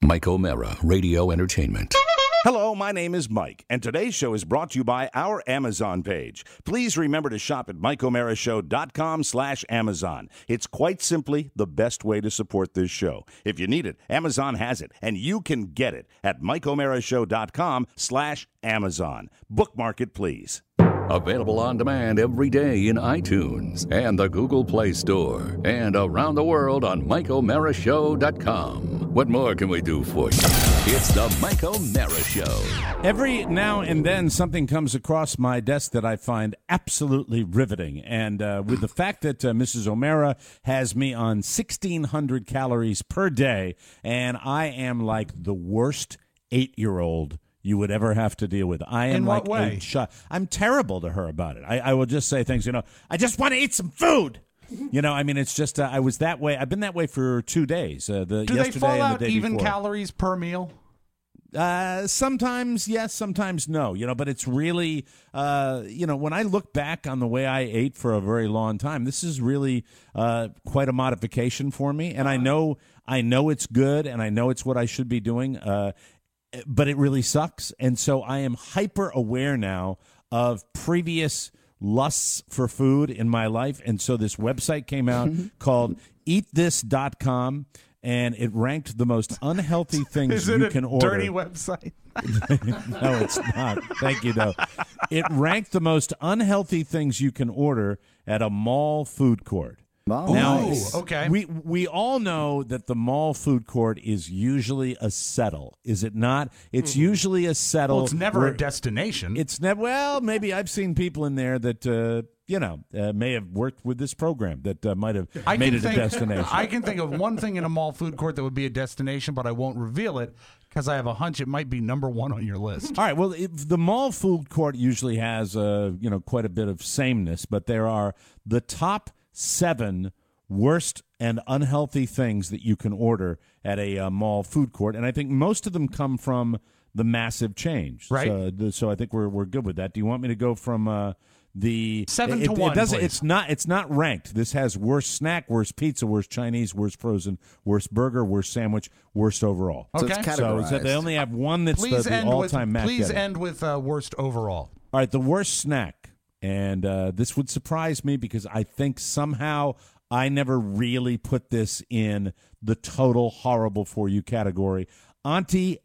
Mike O'Mara, Radio Entertainment. Hello, my name is Mike, and today's show is brought to you by our Amazon page. Please remember to shop at MikeO'MaraShow.com/Amazon. It's quite simply the best way to support this show. If you need it, Amazon has it, and you can get it at MikeO'MaraShow.com/Amazon. Bookmark it, please. Available on demand every day in iTunes and the Google Play Store and around the world on MikeO'MaraShow.com. What more can we do for you? It's the Mike O'Mara Show. Every now and then something comes across my desk that I find absolutely riveting. And with the fact that Mrs. O'Mara has me on 1,600 calories per day, and I am like the worst 8-year-old you would ever have to deal with. I am In what way? I'm terrible to her about it. I will just say things, I just want to eat some food. It's just, I was that way. I've been that way for 2 days. Do they fall out even calories per meal? Sometimes yes, sometimes no, but it's really, when I look back on the way I ate for a very long time, this is really quite a modification for me. And I know it's good, and I know it's what I should be doing, but it really sucks. And so I am hyper aware now of previous lusts for food in my life. And so this website came out called eatthis.com, and it ranked the most unhealthy things you can order. Dirty website? No, it's not. Thank you, though. It ranked the most unhealthy things you can order at a mall food court. Oh, now, nice. Okay. We all know that the mall food court is usually a settle, is it not? It's usually a settle. Well, it's never a destination. It's never. Well, maybe I've seen people in there that may have worked with this program that might have made it a destination. I can think of one thing in a mall food court that would be a destination, but I won't reveal it because I have a hunch it might be number one on your list. All right. Well, the mall food court usually has quite a bit of sameness, but there are the top 7 worst and unhealthy things that you can order at a mall food court, and I think most of them come from the massive change. Right. So I think we're good with that. Do you want me to go from the 7 to 1? It please. It's not ranked. This has worst snack, worst pizza, worst Chinese, worst frozen, worst burger, worst sandwich, worst overall. So Okay. it's categorized. So they only have one that's the all-time match. Please end with worst overall. All right, the worst snack. And this would surprise me because I think somehow I never really put this in the total horrible for you category. Auntie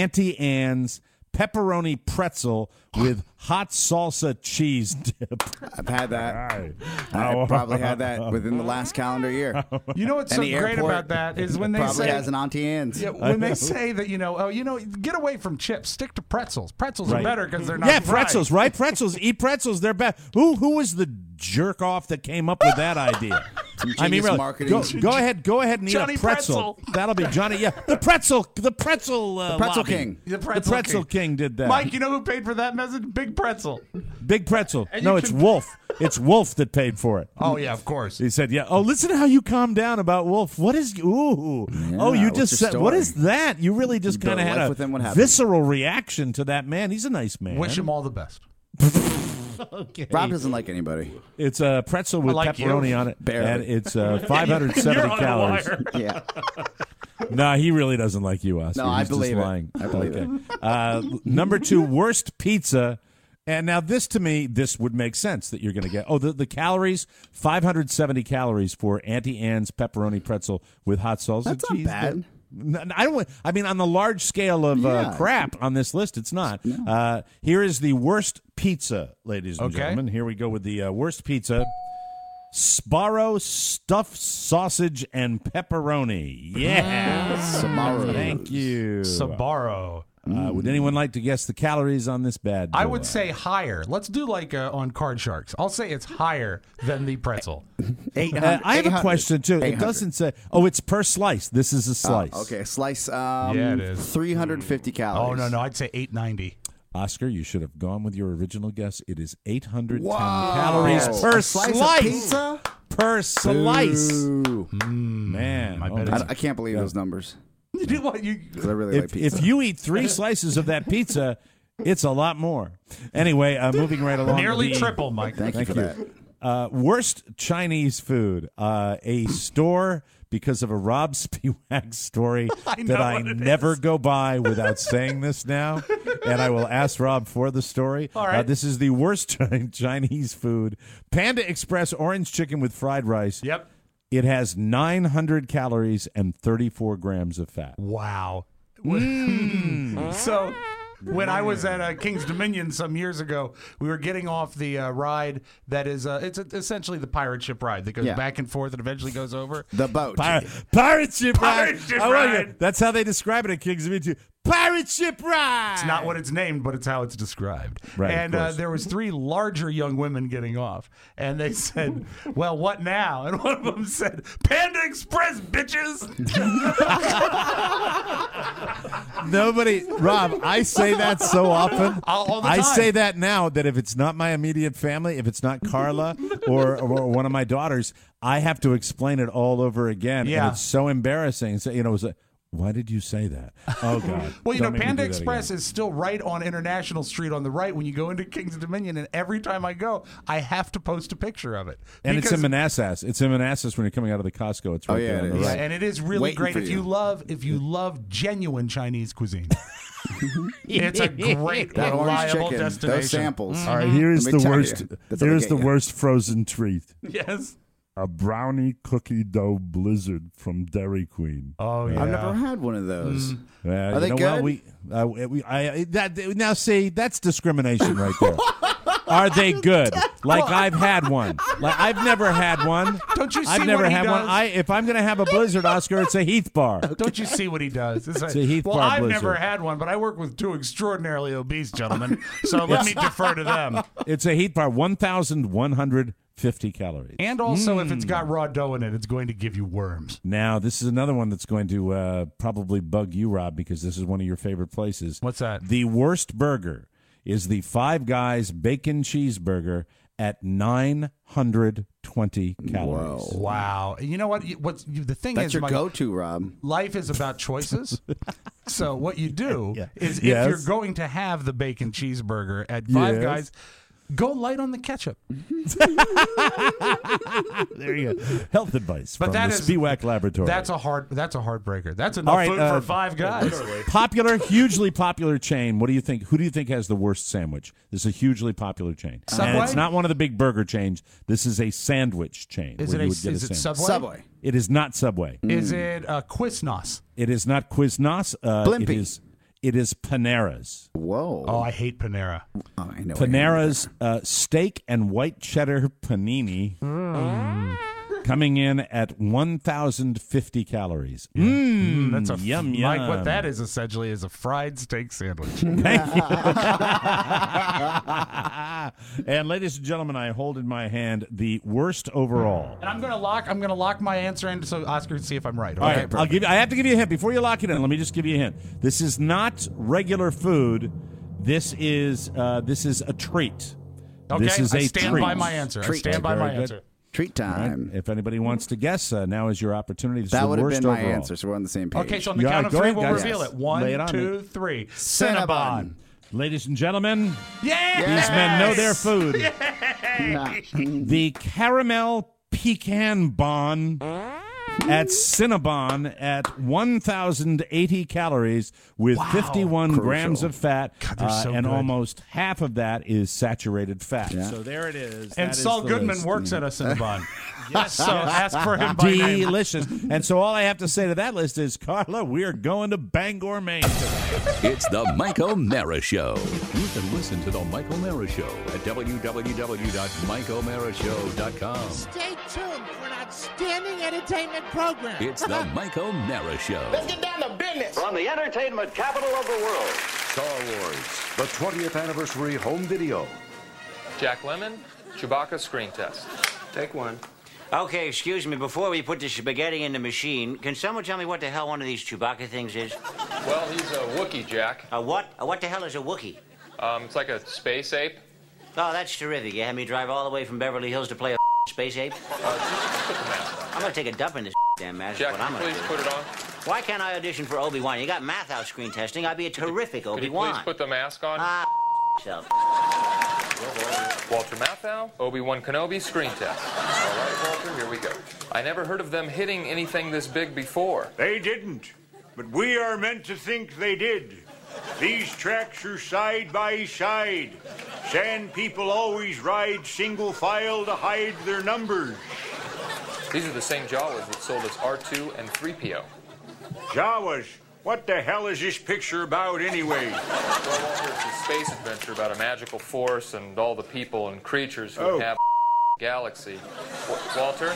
Anne's pepperoni pretzel with hot salsa cheese dip. I've had that. I probably had that within the last calendar year. You know what's so And the great airport about that is when they probably say has an Auntie Anne's. Yeah, when they say that, get away from chips, stick to pretzels. Pretzels are better because they're not fried. Pretzels, right? Pretzels. Eat pretzels. They're bad. Who was the jerk off that came up with that idea? Some genius marketing. Go ahead and eat Johnny a pretzel. Pretzel. That'll be Johnny. Yeah, the pretzel Pretzel King. The Pretzel King did that. Mike, you know who paid for that message? Big Pretzel. Big pretzel. And No, you it's can- Wolf. It's Wolf that paid for it. Oh, yeah, of course. He said, "Yeah. Oh, listen to how you calm down about Wolf. What is? Ooh. Oh, you what's just your said. What story? is that? You really just Built kind of life had with him, what a happened? visceral reaction to that man. He's a nice man. Wish him all the best. Okay. Rob doesn't like anybody. It's a pretzel with like pepperoni you. on it, Barely. and it's 570 You're on a calories. wire. Yeah. No, he really doesn't like you, Oscar. No, I He's believe just it. lying. I believe it. Number 2, worst pizza. And now this, to me, this would make sense that you're going to get. Oh, the calories, 570 calories for Auntie Anne's pepperoni pretzel with hot salsa That's not cheese. bad. I mean, on the large scale of crap on this list, it's not. No. Here is the worst pizza, ladies and Okay. gentlemen. Here we go with the worst pizza. Sbarro stuffed sausage and pepperoni. Yeah. Sbarro. Thank you. Sabaro. Would anyone like to guess the calories on this bad boy? I would say higher. Let's do like on Card Sharks. I'll say it's higher than the pretzel. 800. I have a 800. question, too. It 800. doesn't say. Oh, it's per slice. This is a slice. Okay, slice. Yeah, it is. 350 Oh, calories. no. I'd say 890. Oscar, you should have gone with your original guess. It is 810 Whoa. calories per A slice slice. of pizza? Per slice. Ooh. Man. I oh, bet man. I can't believe those numbers. You do what you. 'Cause I really like pizza. If you eat 3 slices of that pizza, it's a lot more. Anyway, moving right along. Nearly the- triple, Mike. Thank you for that. Worst Chinese food. A store because of a Rob Spiewak story that I never go by without saying this now. And I will ask Rob for the story. All right. This is the worst Chinese food. Panda Express orange chicken with fried rice. Yep. It has 900 calories and 34 grams of fat. Wow. So when I was at King's Dominion some years ago, we were getting off the ride that is it's essentially the pirate ship ride that goes back and forth and eventually goes over. The boat. Pirate ship ride. Pirate ship I like ride. it. That's how they describe it at King's Dominion. Pirate ship ride. It's not what it's named, but it's how it's described. Right, and of course. there was 3 larger young women getting off, and they said, "Well, what now?" And one of them said, "Panda Express, bitches." Nobody, Rob, I say that so often. All the I time. say that now that if it's not my immediate family, if it's not Carla or one of my daughters, I have to explain it all over again. Yeah. And it's so embarrassing. So, it's like, why did you say that? Oh, God. Well, Don't make me Panda do that Express again. is still right on International Street on the right when you go into King's Dominion, and every time I go, I have to post a picture of it. And it's in Because- Manassas. It's in Manassas when you're coming out of the Costco. It's right Oh, yeah, there on it the is. Yeah, right. and it is really Waiting great for if you. you love genuine Chinese cuisine. It's a great, That orange reliable chicken, destination. those samples. All right, here's Let me the tell worst. you, that's what Here's they the get you. worst frozen treat. Yes. A brownie cookie dough blizzard from Dairy Queen. Oh yeah. I've never had one of those. Are they good? Now see, that's discrimination right there. Are they good? Like I've had one. Like I've never had one. Don't you see I've never what he had one. does? If I'm gonna have a blizzard, Oscar, it's a Heath bar. Don't you see what he does? It's like, a Heath well, Bar I've Blizzard. never had one, but I work with 2 extraordinarily obese gentlemen, so let me defer to them. It's a Heath bar, 1,150 calories. And also, if it's got raw dough in it, it's going to give you worms. Now, this is another one that's going to probably bug you, Rob, because this is one of your favorite places. What's that? The worst burger is the Five Guys Bacon Cheeseburger at 920 calories. Wow. You know what? The thing That's is, your Mike, go-to, Rob. life is about choices. So what you do is Yes. if you're going to have the bacon cheeseburger at Five Yes. Guys, go light on the ketchup. There you go. Health advice But from that the is- Spiewak Laboratory. That's a heartbreaker. That's enough All right, food for 5 guys. hugely popular chain. What do you think? Who do you think has the worst sandwich? This is a hugely popular chain. Subway? And it's not one of the big burger chains. This is a sandwich chain. Is where it you would get is it sandwich. Subway? It is not Subway. Is it Quiznos? It is not Quiznos. Blimpie. It is Panera's. Whoa. Oh, I hate Panera. Oh, I know. Panera's steak and white cheddar panini coming in at 1,050 That's a yum, Mike, yum. what that is essentially is a fried steak sandwich. And ladies and gentlemen, I hold in my hand the worst overall. And I'm gonna lock my answer in so Oscar can see if I'm right. All Okay? right, I have to give you a hint before you lock it in. Let me just give you a hint. This is not regular food. This is a treat. Okay, This is I a stand treat. by my answer. Treat. I stand by my Very good. answer. Treat All right, time. if anybody wants to guess, now is your opportunity. This is That the would have worst been my overall. answer, so we're on the same page. Okay, so on the Yeah, count of go 3, ahead, we'll guys. reveal Yes. it. 1, Lay it on 2, me. 3. Cinnabon. Cinnabon. Ladies and gentlemen, Yes! these men know their food. The caramel pecan bon at Cinnabon at 1,080 calories with 51 grams of fat, they're so and good. almost half of that is saturated fat. So there it is. And That is Saul the Goodman list. works at a Cinnabon. Yes, so ask for him by name. Delicious. And so all I have to say to that list is, Carla, we're going to Bangor, Maine today. It's the Mike O'Mara Show. You can listen to the Mike O'Mara Show at www.mikeomarashow.com. Stay tuned for an outstanding entertainment program. It's the Mike O'Mara Show. Get down to business. From the entertainment capital of the world. Star Wars, the 20th anniversary home video. Jack Lemmon, Chewbacca screen test. Take one. Okay, excuse me. Before we put the spaghetti in the machine, can someone tell me what the hell one of these Chewbacca things is? Well, he's a Wookiee, Jack. A what? What the hell is a Wookiee? It's like a space ape. Oh, that's terrific. You had me drive all the way from Beverly Hills to play a space ape? Just put the mask on. I'm gonna take a dump in this damn mask. Jack, What I'm can you gonna please do. put it on? Why can't I audition for Obi-Wan? You got math out screen testing. I'd be a terrific Could you Obi-Wan. please put the mask on? Yourself. Walter Matthau, Obi-Wan Kenobi, screen test. All right, Walter, here we go. I never heard of them hitting anything this big before. They didn't, but we are meant to think they did. These tracks are side by side. Sand people always ride single file to hide their numbers. These are the same Jawas that sold us R2 and 3PO. Jawas? What the hell is this picture about anyway? Well, Walter, it's a space adventure about a magical force and all the people and creatures who inhabit the galaxy. Walter?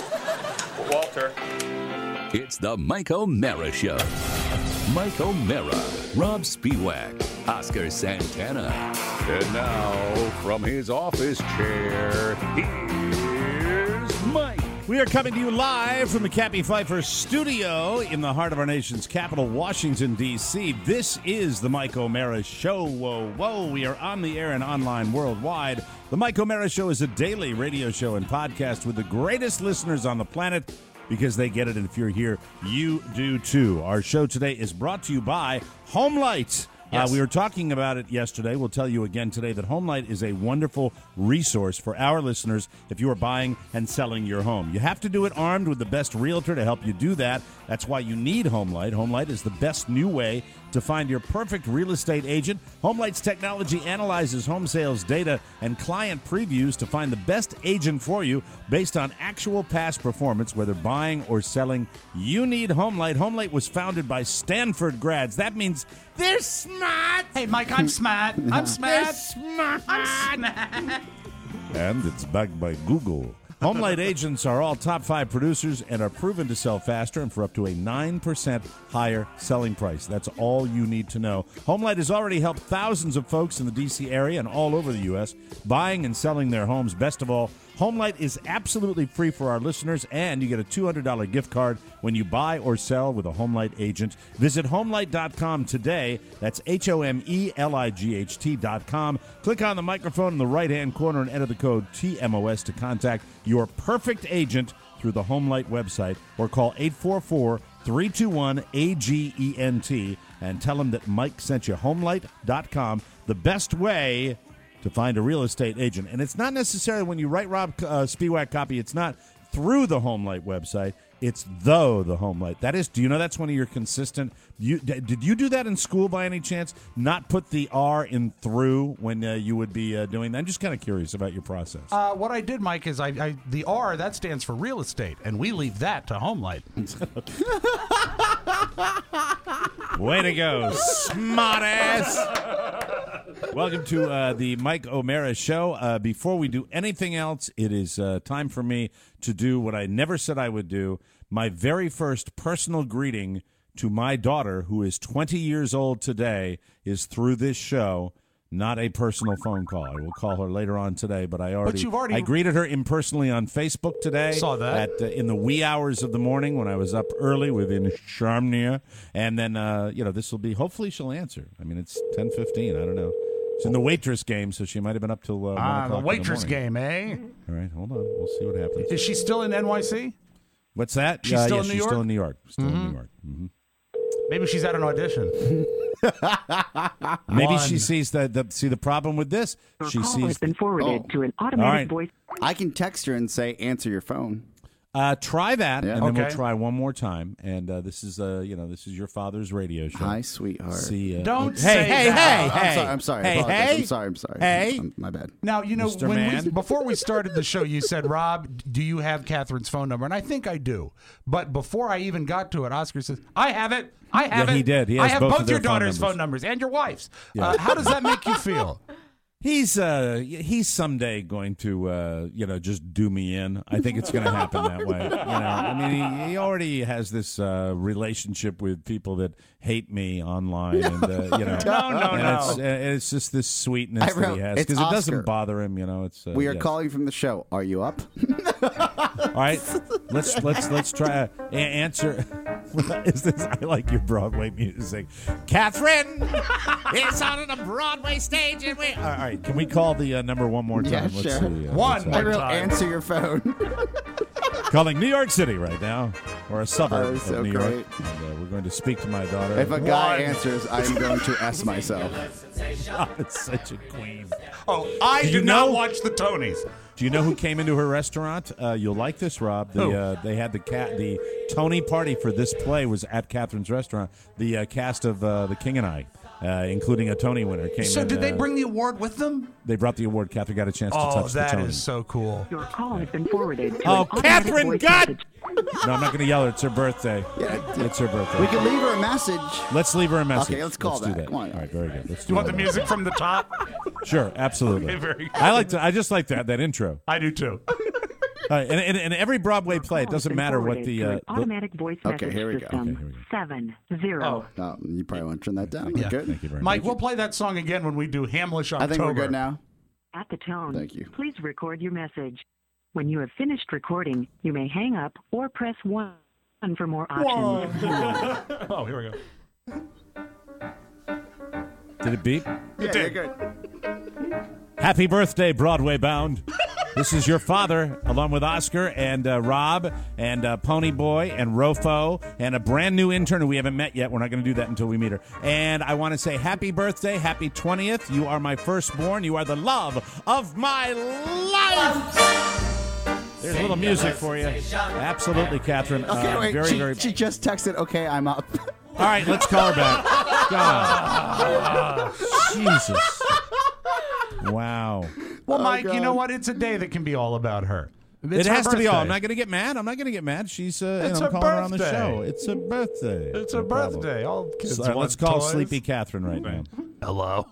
It's the Mike O'Mara Show. Mike O'Mara, Rob Spiewak, Oscar Santana. And now, from his office chair, here's Mike. We are coming to you live from the Cappy Pfeiffer studio in the heart of our nation's capital, Washington, D.C. This is the Mike O'Mara Show. Whoa. We are on the air and online worldwide. The Mike O'Mara Show is a daily radio show and podcast with the greatest listeners on the planet because they get it, and if you're here, you do too. Our show today is brought to you by HomeLight. Yes. We were talking about it yesterday. We'll tell you again today that HomeLight is a wonderful resource for our listeners if you are buying and selling your home. You have to do it armed with the best realtor to help you do that. That's why you need HomeLight. HomeLight is the best new way to find your perfect real estate agent. HomeLight's technology analyzes home sales data and client previews to find the best agent for you based on actual past performance, whether buying or selling. You need HomeLight. HomeLight was founded by Stanford grads. That means they're smart. Hey, Mike, I'm smart. I'm smart. They're smart. I'm smart. And it's backed by Google. HomeLight agents are all top 5 producers and are proven to sell faster and for up to a 9% higher selling price. That's all you need to know. HomeLight has already helped thousands of folks in the D.C. area and all over the U.S. buying and selling their homes. Best of all, HomeLight is absolutely free for our listeners, and you get a $200 gift card when you buy or sell with a HomeLight agent. Visit HomeLight.com today. That's HomeLight.com. Click on the microphone in the right-hand corner and enter the code TMOS to contact your perfect agent through the HomeLight website, or call 844-321-AGENT and tell them that Mike sent you. HomeLight.com, the best way to find a real estate agent. And it's not necessarily when you write Rob Spiewak copy, it's not through the HomeLight website. It's the HomeLight. That is, do you know that's one of your consistent? Did you do that in school by any chance? Not put the R in through when you would be doing that? I'm just kind of curious about your process. What I did, Mike, is the R, that stands for real estate, and we leave that to HomeLight. Way to go, smartass. Welcome to the Mike O'Mara Show. Before we do anything else, it is time for me to do what I never said I would do. My very first personal greeting to my daughter, who is 20 years old today, is through this show, not a personal phone call. I will call her later on today, but I greeted her impersonally on Facebook today. Saw that. In the wee hours of the morning when I was up early with insomnia. And then, this will be, hopefully she'll answer. I mean, it's 10:15. I don't know. It's in the waitress game, so she might have been up till 1 o'clock the waitress in the game, eh? All right, hold on. We'll see what happens. Is she still in NYC? What's that? She's still in New she's York? still in New York. Still in New York. Mm-hmm. Maybe she's at an audition. Maybe she sees the problem with this. She call sees has been forwarded to an automatic voice. I can text her and say, answer your phone. Try that, and then Okay. we'll try one more time. And this is your father's radio show. Hi, sweetheart. See, Don't say that. I'm sorry. Hey, I apologize. hey. I'm sorry. Hey. My bad. Now, Mr. Man. before we started the show, you said, Rob, do you have Catherine's phone number? And I think I do. But before I even got to it, Oscar says, I have it. I have it. he did. He I has have both both of their your daughter's phone phone numbers and your wife's. Yeah. How does that make you feel? He's someday going to just do me in. I think it's going to happen that way. I mean, he already has this relationship with people that hate me online, and No. It's just this sweetness that he has because it doesn't bother him. It's We are calling from the show. Are you up? All right, let's try answer. Is this? I like your Broadway music. Catherine is on a Broadway stage, and we. All right, can we call the number one more time? Yeah, Let's sure. see. One more time. Answer your phone. calling New York City right now, or a suburb so of New great. York. And, we're going to speak to my daughter. If a guy answers, I'm going to S myself. Oh, it's such a queen. Oh, I did not watch the Tonys. Do you know who came into her restaurant? You'll like this, Rob. They had the Tony party for this play was at Catherine's restaurant. The cast of The King and I, including a Tony winner, came in. So did they bring the award with them? They brought the award. Catherine got a chance to touch the Tony. Oh, that is so cool. Your call has been forwarded. Oh, Catherine, God! No, I'm not going to yell her. It's her birthday. It's her birthday. We can leave her a message. Let's leave her a message. Okay, let's call do that. that. Come on. All right, very good. Let's do You want that. the music from the top? Sure, absolutely. Okay, very good. I just like that intro. I do too. And every Broadway play, it doesn't matter what the automatic voice message here we go. system 70. Oh, you probably want to turn that down. Yeah. Good. Thank you very Mike, much. we'll play that song again when we do Hamlish October. I think we're good now. At the tone, Thank you. please record your message. When you have finished recording, you may hang up or press 1 for more options. Oh, here we go. Did it beep? Yeah, you're good. Happy birthday, Broadway bound. This is your father, along with Oscar and Rob and Pony Boy and Rofo and a brand new intern who we haven't met yet. We're not going to do that until we meet her. And I want to say happy birthday, happy 20th. You are my firstborn. You are the love of my life. There's a little music for you. Absolutely, Catherine. Okay, wait. Very. She just texted, okay, I'm up. All right, let's call her back. God. Jesus. Wow. Well, Mike, you know what? It's a day that can be all about her. It has to be all. I'm not going to get mad. She's It's I'm her calling her on the birthday. show. It's a birthday. It's her birthday. All kids Let's want call toys. Sleepy Catherine right now. Hello.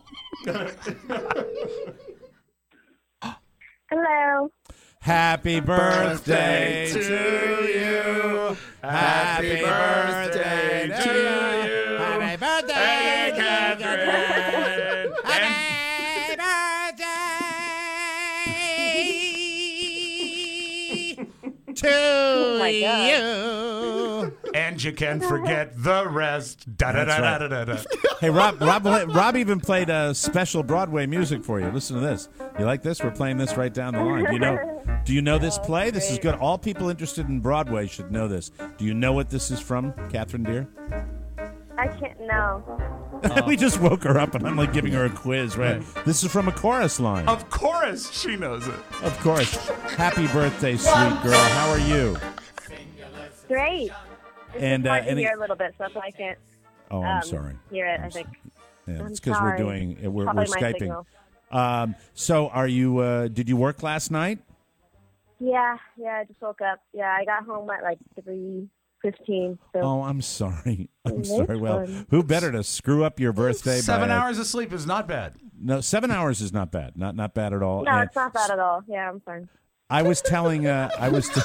Hello. Happy birthday to you. Happy birthday to you. Happy birthday, Catherine. Happy birthday to you. And you can forget the rest. Da da da da da da. Hey, Rob even played special Broadway music for you. Listen to this. You like this? We're playing this right down the line. Do you know this play? This is good. All people interested in Broadway should know this. Do you know what this is from, Catherine dear? I can't know. We just woke her up, and I'm like giving her a quiz, right? This is from a chorus line. Of course, she knows it. Of course. Happy birthday, sweet girl. How are you? Great. And hard to hear a little bit, so that's why I can't. Oh, I'm sorry. Hear it. I think. Yeah, I'm it's because sorry. we're Probably my Skyping. signal. So, are you? Did you work last night? Yeah. I just woke up. Yeah, I got home at like 3:15. So. Oh, I'm sorry. I'm It's sorry. Well, fun. who better to screw up your birthday? 7 hours of sleep is not bad. No, 7 hours is not bad. Not bad at all. No, And it's not bad at all. Yeah, I'm fine. I was telling. I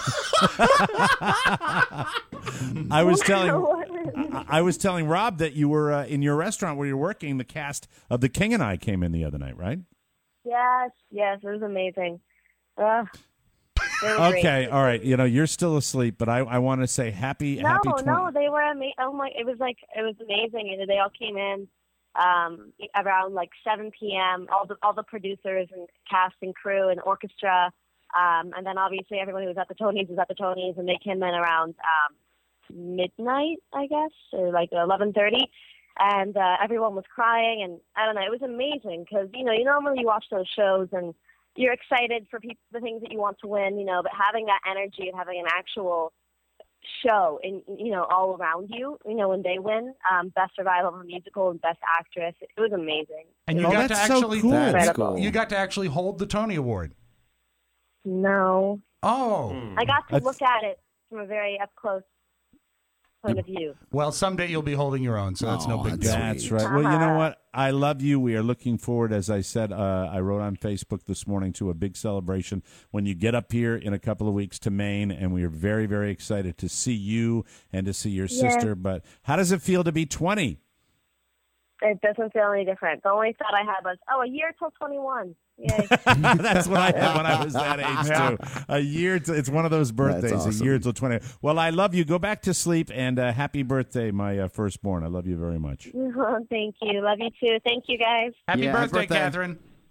was telling Rob that you were in your restaurant where you're working. The cast of The King and I came in the other night, right? Yes, it was amazing. They were great. Okay, all right. You're still asleep, but I want to say happy. No, happy 20- no, they were amazing. Oh my, it was amazing. And they all came in around like 7 p.m. All the producers and cast and crew and orchestra, and then obviously everyone who was at the Tonys was at the Tonys, and they came in around midnight, I guess, or like 11:30. And everyone was crying, and I don't know, it was amazing because you normally you watch those shows and you're excited for the things that you want to win, but having that energy and having an actual show in all around you, when they win best survival of a musical and best actress, it was amazing. And you got to actually That's cool. You got to actually hold the Tony Award. No. Oh. I got to look at it from a very up close point of view. Well, someday you'll be holding your own, so that's no big deal. That's right. Well, you know what? I love you. We are looking forward, as I said, I wrote on Facebook this morning, to a big celebration when you get up here in a couple of weeks to Maine, and we are very, very excited to see you and to see your sister. But how does it feel to be 20? It doesn't feel any different. The only thought I had was, a year till 21. Yay. That's what I had when I was that age, too. A year, it's one of those birthdays, awesome. a year till 20. Well, I love you. Go back to sleep, and happy birthday, my firstborn. I love you very much. Thank you. Love you, too. Thank you, guys. Happy birthday, Catherine.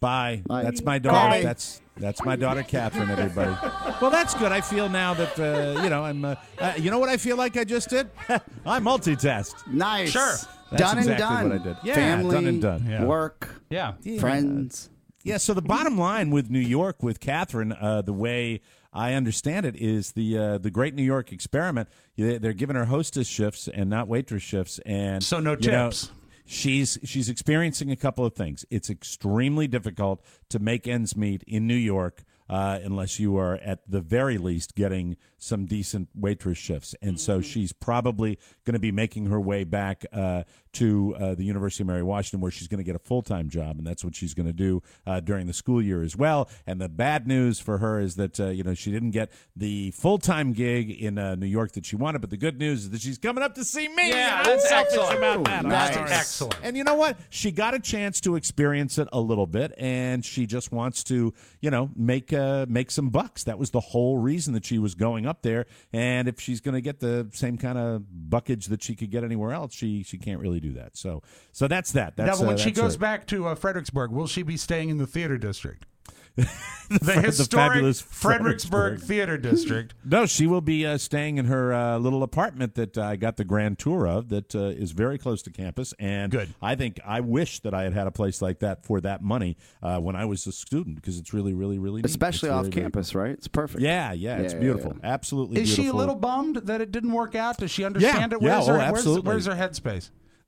Bye. Bye. That's my daughter. Bye. That's my daughter, Catherine. Everybody. Well, that's good. I feel now that I'm. You know what I feel like I just did? I multitask. Nice. Sure. That's done exactly and done. what I did. Yeah, Family, done and done. Yeah. work, friends. Yeah. So the bottom line with New York, with Catherine, the way I understand it, is the Great New York Experiment. They're giving her hostess shifts and not waitress shifts, and So no tips. She's experiencing a couple of things. It's extremely difficult to make ends meet in New York unless you are at the very least getting some decent waitress shifts. And so she's probably going to be making her way back to the University of Mary Washington, where she's going to get a full-time job, and that's what she's going to do during the school year as well. And the bad news for her is that she didn't get the full-time gig in New York that she wanted, but the good news is that she's coming up to see me. Yeah, and that's I'm selfish excellent. about that. That's All right. excellent. And you know what? She got a chance to experience it a little bit, and she just wants to, make some bucks. That was the whole reason that she was going up there. And if she's going to get the same kind of buckage that she could get anywhere else, she can't really do that. So that's that. That's, now, when she that's goes her. back to Fredericksburg, will she be staying in the theater district? the the fabulous historic Fredericksburg Theater District. No, she will be staying in her little apartment that I got the grand tour of that is very close to campus. And good. I wish that I had a place like that for that money when I was a student, because it's really, really, really neat. Especially off campus, right? It's perfect. Yeah, it's beautiful. Yeah. Absolutely Is beautiful. she a little bummed that it didn't work out? Does she understand it? Absolutely. Where's her headspace?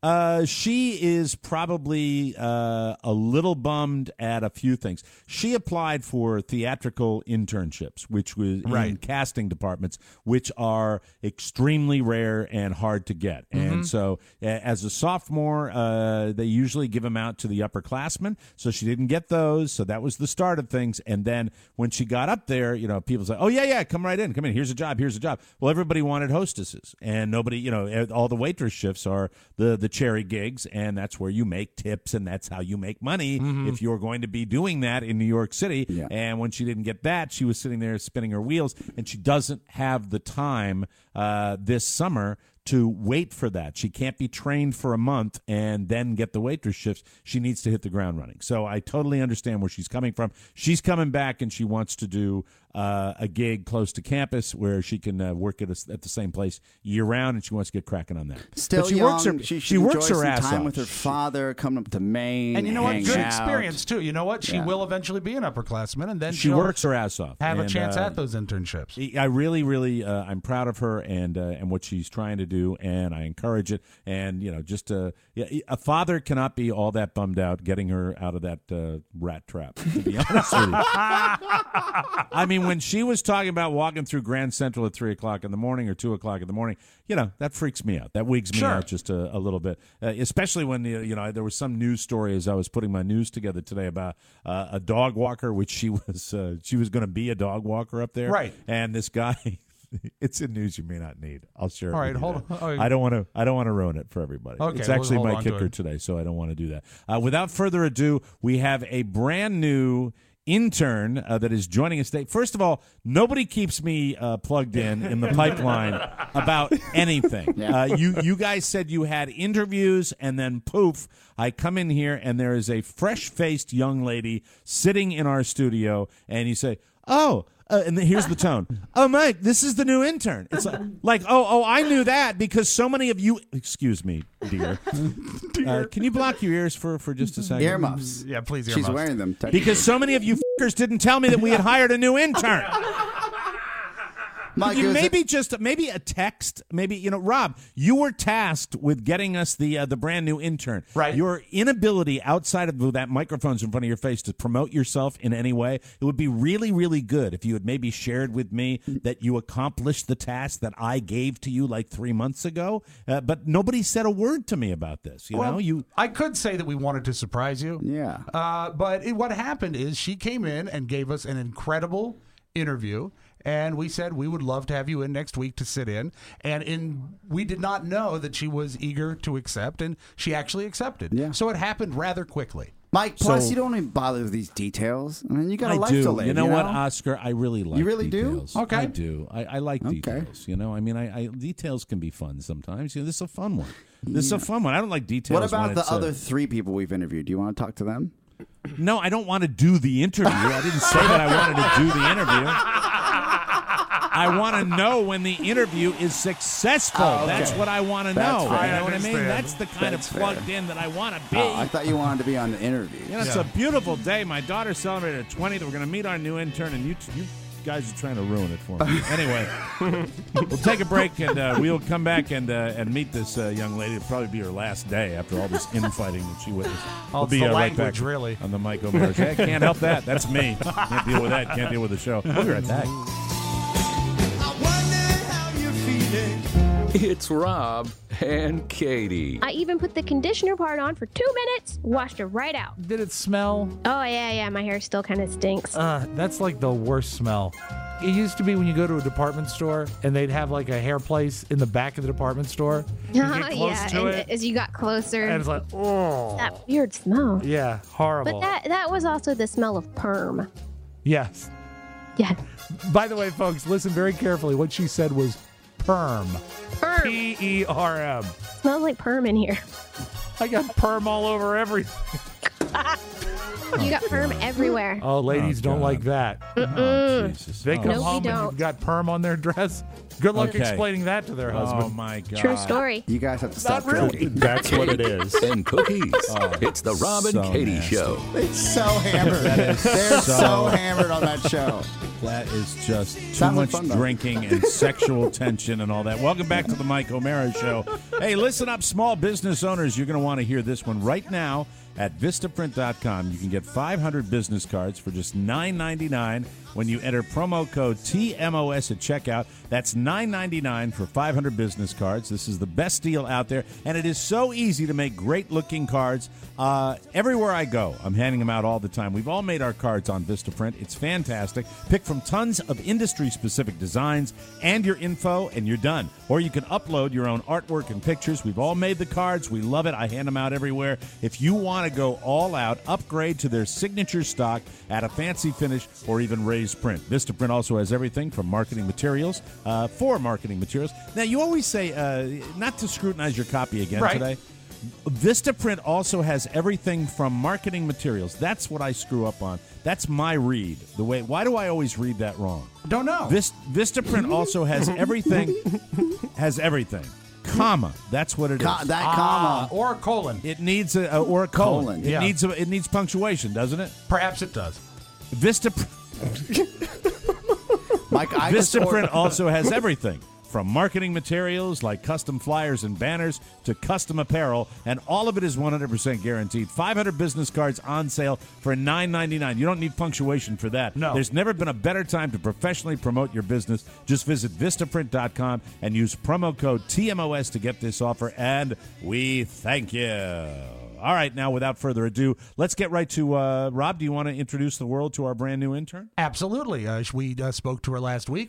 She is probably a little bummed at a few things. She applied for theatrical internships, which was in casting departments, which are extremely rare and hard to get. Mm-hmm. And so as a sophomore, they usually give them out to the upperclassmen. So she didn't get those. So that was the start of things. And then when she got up there, people say, oh, yeah, come right in. Come in. Here's a job. Well, everybody wanted hostesses. And nobody, all the waitress shifts are the cherry gigs, and that's where you make tips, and that's how you make money if you're going to be doing that in New York City. Yeah. And when she didn't get that, she was sitting there spinning her wheels, and she doesn't have the time this summer to wait for that. She can't be trained for a month and then get the waitress shifts. She needs to hit the ground running. So I totally understand where she's coming from. She's coming back, and she wants to do a gig close to campus where she can work at the same place year round, and she wants to get cracking on that. Still but she young. Works she works her some ass time off. with her father, coming up to Maine, And you know what? hang Good out. experience, too. You know what? She will eventually be an upperclassman, and then She she'll works her ass off. have a And, chance at those internships. I really, really, I'm proud of her and what she's trying to do, and I encourage it. And just a father cannot be all that bummed out getting her out of that rat trap. To be honest with you, I mean, when she was talking about walking through Grand Central at 3:00 in the morning or 2:00 in the morning, that freaks me out. That wigs me out just a little bit, especially when there was some news story as I was putting my news together today about a dog walker, which she was going to be a dog walker up there, right? And this guy. It's in news you may not need. I'll share it. All right, with you hold then. on. I don't want to ruin it for everybody. Okay, it's actually hold my on to kicker it. today, so I don't want to do that. Without further ado, we have a brand new intern that is joining us today. First of all, nobody keeps me plugged in the pipeline about anything. Yeah. You guys said you had interviews, and then poof, I come in here and there is a fresh-faced young lady sitting in our studio, and you say, "Oh." And then here's the tone. Oh, Mike, this is the new intern. It's like I knew that because so many of you. Excuse me, dear. Can you block your ears for just a second? Earmuffs. Yeah, please. She's wearing them. Because so many of you fuckers didn't tell me that we had hired a new intern. Mike, maybe a text, Rob, you were tasked with getting us the brand new intern. Right. Your inability outside of that microphone's in front of your face to promote yourself in any way, it would be really, really good if you had maybe shared with me that you accomplished the task that I gave to you like 3 months ago. But nobody said a word to me about this. I could say that we wanted to surprise you. Yeah. But what happened is she came in and gave us an incredible interview. And we said we would love to have you in next week to sit in. And we did not know that she was eager to accept, and she actually accepted. Yeah. So it happened rather quickly. Mike, plus you don't even bother with these details. I mean, you got a life to live. You know what, Oscar? I really like. You really details. do? Okay, I do. I like details. I mean, details can be fun sometimes. This is a fun one. This is a fun one. I don't like details. What about when the it's, other 3 people we've interviewed? Do you want to talk to them? No, I don't want to do the interview. I didn't say that I wanted to do the interview. I want to know when the interview is successful. Oh, okay. That's what I want to That's know. fair. You know what I mean? understand. That's the kind That's of plugged in that I want to be. Oh, I thought you wanted to be on the interview. You know, it's a beautiful day. My daughter celebrated her 20th. We're going to meet our new intern, and you guys are trying to ruin it for me. Anyway, we'll take a break, and we'll come back and meet this young lady. It'll probably be her last day after all this infighting that she witnessed. Oh, We'll be it's the right language, back really. on the Mike O'Meara Show. Hey, can't help that. That's me. Can't deal with that. Can't deal with the show. We'll be right back. It's Rob and Katie. I even put the conditioner part on for 2 minutes, washed it right out. Did it smell? Oh, yeah, my hair still kind of stinks. That's like the worst smell. It used to be when you go to a department store and they'd have like a hair place in the back of the department store. You get close to it, as you got closer. and it's like, oh. That weird smell. Yeah, horrible. But that was also the smell of perm. Yes. Yeah. By the way, folks, listen very carefully. What she said was perm. Perm. P-E-R-M. Smells like perm in here. I got perm all over everything. You got perm everywhere. Oh, ladies don't like that. Oh, Jesus. They come Nope, home you and don't. you've got perm on their dress. Good luck Okay. explaining that to their husband. Oh, my God. True story. You guys have to stop Not really. drinking. That's what it is. And cookies. It's the Rob and so Katie nasty. Show. It's so hammered. That is They're so- so hammered on that show. That is just too Sounds like much fun, though. drinking and sexual tension and all that. Welcome back to the Mike O'Meara Show. Hey, listen up, small business owners. You're going to want to hear this one right now at Vistaprint.com. You can get 500 business cards for just $9.99 when you enter promo code TMOS at checkout. That's $9.99 for 500 business cards. This is the best deal out there, and it is so easy to make great-looking cards. Everywhere I go, I'm handing them out all the time. We've all made our cards on Vistaprint. It's fantastic. Pick from tons of industry-specific designs and your info, and you're done. Or you can upload your own artwork and pictures. We've all made the cards. We love it. I hand them out everywhere. If you want to go all out, upgrade to their signature stock, add a fancy finish, or even raise print. Vistaprint also has everything from marketing materials for marketing materials. Now, you always say not to scrutinize your copy again today. Vistaprint also has everything from marketing materials. That's what I screw up on. That's my read. Why do I always read that wrong? Don't know. Vistaprint also has everything. Comma. That's what it is. That comma. Or a colon. It needs or a colon. Yeah. It needs punctuation, doesn't it? Perhaps it does. Vistaprint also has everything from marketing materials like custom flyers and banners to custom apparel, and all of it is 100% guaranteed. 500 business cards on sale for $9.99. You don't need punctuation for that. No. There's never been a better time to professionally promote your business. Just visit Vistaprint.com and use promo code TMOS to get this offer, and we thank you. All right, now, without further ado, let's get right to Rob. Do you want to introduce the world to our brand new intern? Absolutely. We spoke to her last week.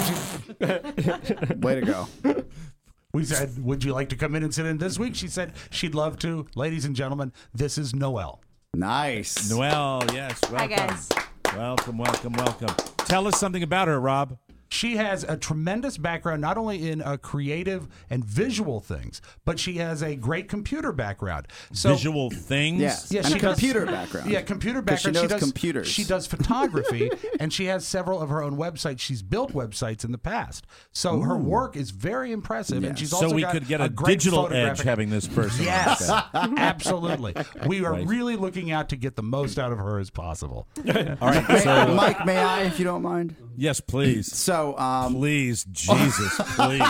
Way to go. We said, would you like to come in and sit in this week? She said she'd love to. Ladies and gentlemen, this is Noelle. Nice. Noelle, yes. Welcome. Hi, guys. Welcome. Tell us something about her, Rob. She has a tremendous background, not only in creative and visual things, but she has a great computer background. So, visual things? Yes. Yeah, and she a computer background. Yeah, computer 'Cause background. She knows computers. She does photography, and she has several of her own websites. She's built websites in the past. So her work is very impressive, and she's also so we got could get a great digital photographic- edge having this person. Yes, Okay. absolutely. We are Right. really looking out to get the most out of her as possible. All right, Mike, may I, if you don't mind? Yes, please. So, please, Jesus, please.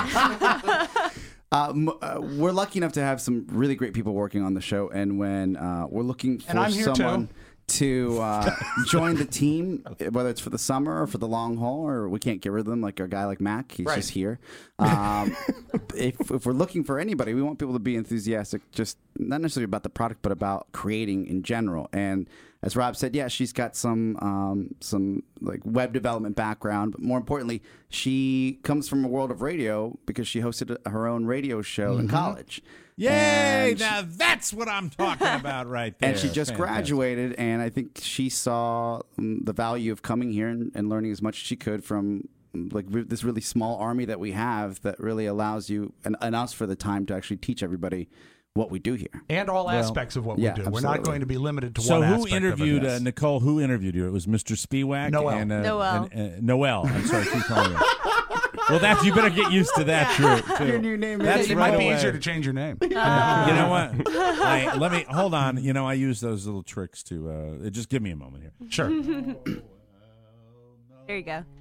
We're lucky enough to have some really great people working on the show, and when we're looking for And I'm here someone too. to join the team, whether it's for the summer or for the long haul, or we can't get rid of them, like a guy like Mac, he's Right. just here. If we're looking for anybody, we want people to be enthusiastic, just not necessarily about the product, but about creating in general. And as Rob said, yeah, she's got some like web development background, but more importantly, she comes from a world of radio because she hosted her own radio show in college. Yay! And Now that's what I'm talking about right there. and she just Fantastic. graduated, and I think she saw the value of coming here and learning as much as she could from this really small army that we have that really allows you and us for the time to actually teach everybody what we do here. And all aspects of what we do. Absolutely. We're not going to be limited to So one who aspect interviewed of it. Nicole? Who interviewed you? It was Mr. Spiewak Noel. and Noel. Noel. I'm sorry, keep calling her. Well, you better get used to that. Too. Your new name. That's It right might be away. easier to change your name. You know what? Let me hold on. I use those little tricks to. Just give me a moment here. Sure. There you go.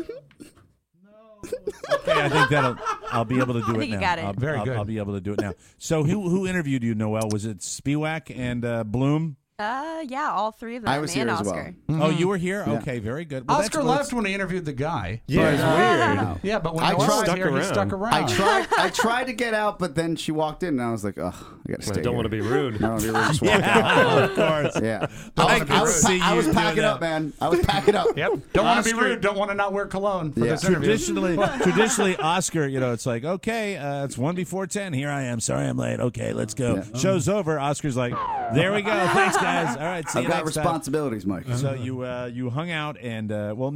Okay, I think I'll be able to do it think now. you got it. Very good. I'll be able to do it now. So who interviewed you, Noel? Was it Spiewak and Bloom? Yeah, all three of them. I was and here as Oscar. well. Oh, you were here? Okay, very good. Well, Oscar left when he interviewed the guy. Yeah, it's weird. Yeah, but when I Noel was tried- here, he stuck around. I tried to get out, but then she walked in, and I was like, "Ugh, I gotta stay." I don't want to be rude. I don't want to be rude. Just walk out. of course. Yeah, I I was you packing doing up, man. I was packing up. Yep. Don't want to be Oscar- rude. Don't want to not wear cologne for Yeah. this interview. Traditionally, Oscar, it's like, okay, it's 1 before 10. Here I am. Sorry I'm late. Okay, let's go. Yeah. Show's over. Oscar's like, there we go. Thanks, guys. All right, see I've you got next time. responsibilities, Mike. So you hung out, and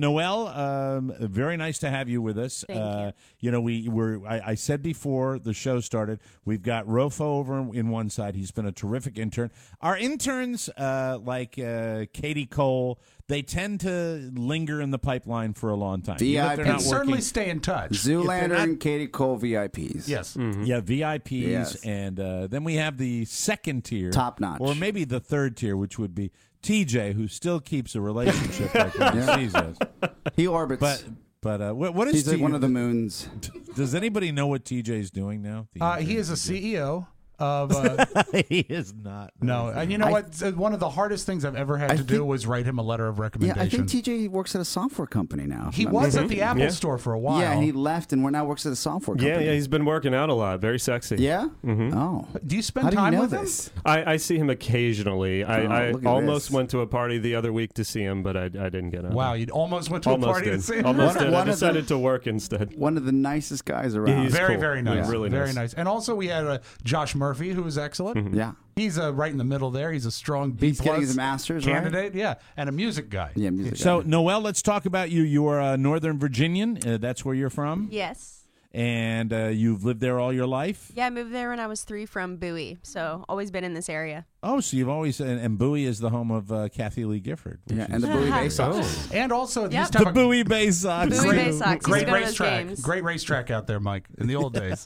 Noel, very nice to have you with us. Thank you. We were. I said before the show started, we've got Rofo over in one side. He's been a terrific intern. Our interns, like Katie Cole, they tend to linger in the pipeline for a long time. Even if they're VIP. not And certainly working. stay in touch. Zoolander not- and Katie Cole VIPs. Yes. Yeah, VIPs, Yes. and then we have the second tier, Top notch. or maybe the third tier, which would be TJ, who still keeps a relationship like when he Yeah. sees us. He orbits. But what is He's like TJ? one of the moons. Does anybody know what TJ's doing now? He is a CEO of. He is not. No, and you know what? One of the hardest things I've ever had to do was write him a letter of Yeah, recommendation. I think TJ works at a software company now. He was at the Apple Yeah. store for a while. Yeah, and he left and now works at a software company. Yeah, he's been working out a lot. Very sexy. Yeah? Mm-hmm. Oh. Do you spend How do you time know with this? I see him occasionally. I look at almost this. went to a party the other week to see him, but I didn't get out. Wow, you almost went to Almost a party did. to see him. Almost did. I One of the- decided to work instead. One of the nicest guys around. He's Very, cool. very nice. Yeah. Really very nice. nice. And also we had Josh Murphy, who was excellent. Yeah. He's right in the middle there. He's a strong B+ He's getting his master's, right? candidate. Yeah, and a music guy. Yeah, music So, guy. Noel, let's talk about you. You are a Northern Virginian. That's where you're from. Yes. And you've lived there all your life? Yeah, I moved there when I was 3 from Bowie, so always been in this area. Oh, so you've always... And Bowie is the home of Kathy Lee Gifford. which Yeah, is- and the Bowie Bay Sox. Oh. And also, Yep. used to The have a Bowie Bay Sox. Bowie Bay Sox. great Used to go to those racetrack. games. Great racetrack out there, Mike, in the old days.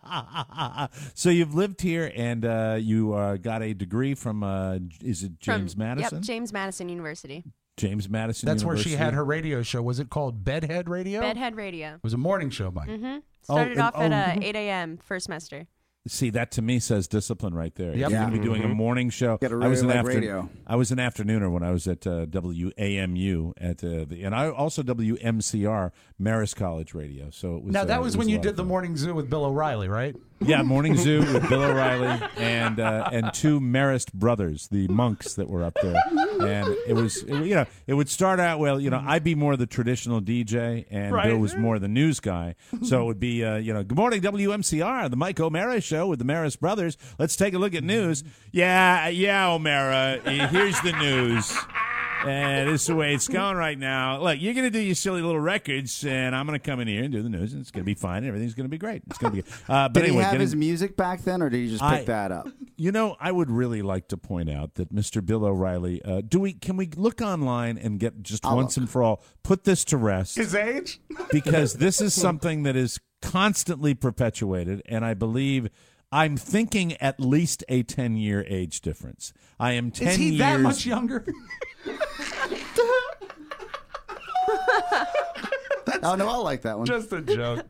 So you've lived here, and you got a degree from, is it James Madison? Yep, James Madison University. James Madison That's where she University. had her radio show. Was it called Bedhead Radio? Bedhead Radio. It was a morning show, Mike. Mm-hmm. Oh, Started and- off at oh. 8 a.m. first semester. See, that to me says discipline right there. Yep. You're going to be doing a morning show. Gotta I was really an like radio. I was an afternooner when I was at WAMU and I also WMCR Marist College Radio. So it was. Now, that was it when a you lot did of the fun. Morning Zoo with Bill O'Reilly, right? Yeah, Morning Zoo with Bill O'Reilly and 2 Marist brothers, the monks that were up there. And it would start out, well, I'd be more the traditional DJ, and Right. Bill was more the news guy. So it would be, good morning, WMCR, the Mike O'Mara Show with the Marist brothers. Let's take a look at news. Yeah, O'Mara, here's the news. And this is the way it's going right now. Look, you're going to do your silly little records, and I'm going to come in here and do the news, and it's going to be fine. And everything's going to be great. It's going to be good. But Did anyway, he have his music back then, or did he just pick that up? I would really like to point out that Mr. Bill O'Reilly, can we look online and get just once and for all, put this to rest? His age? Because this is something that is constantly perpetuated, and I believe... I'm thinking at least a 10-year age difference. I am 10 years... Is he that much younger? Oh, no, I like that one. Just a joke.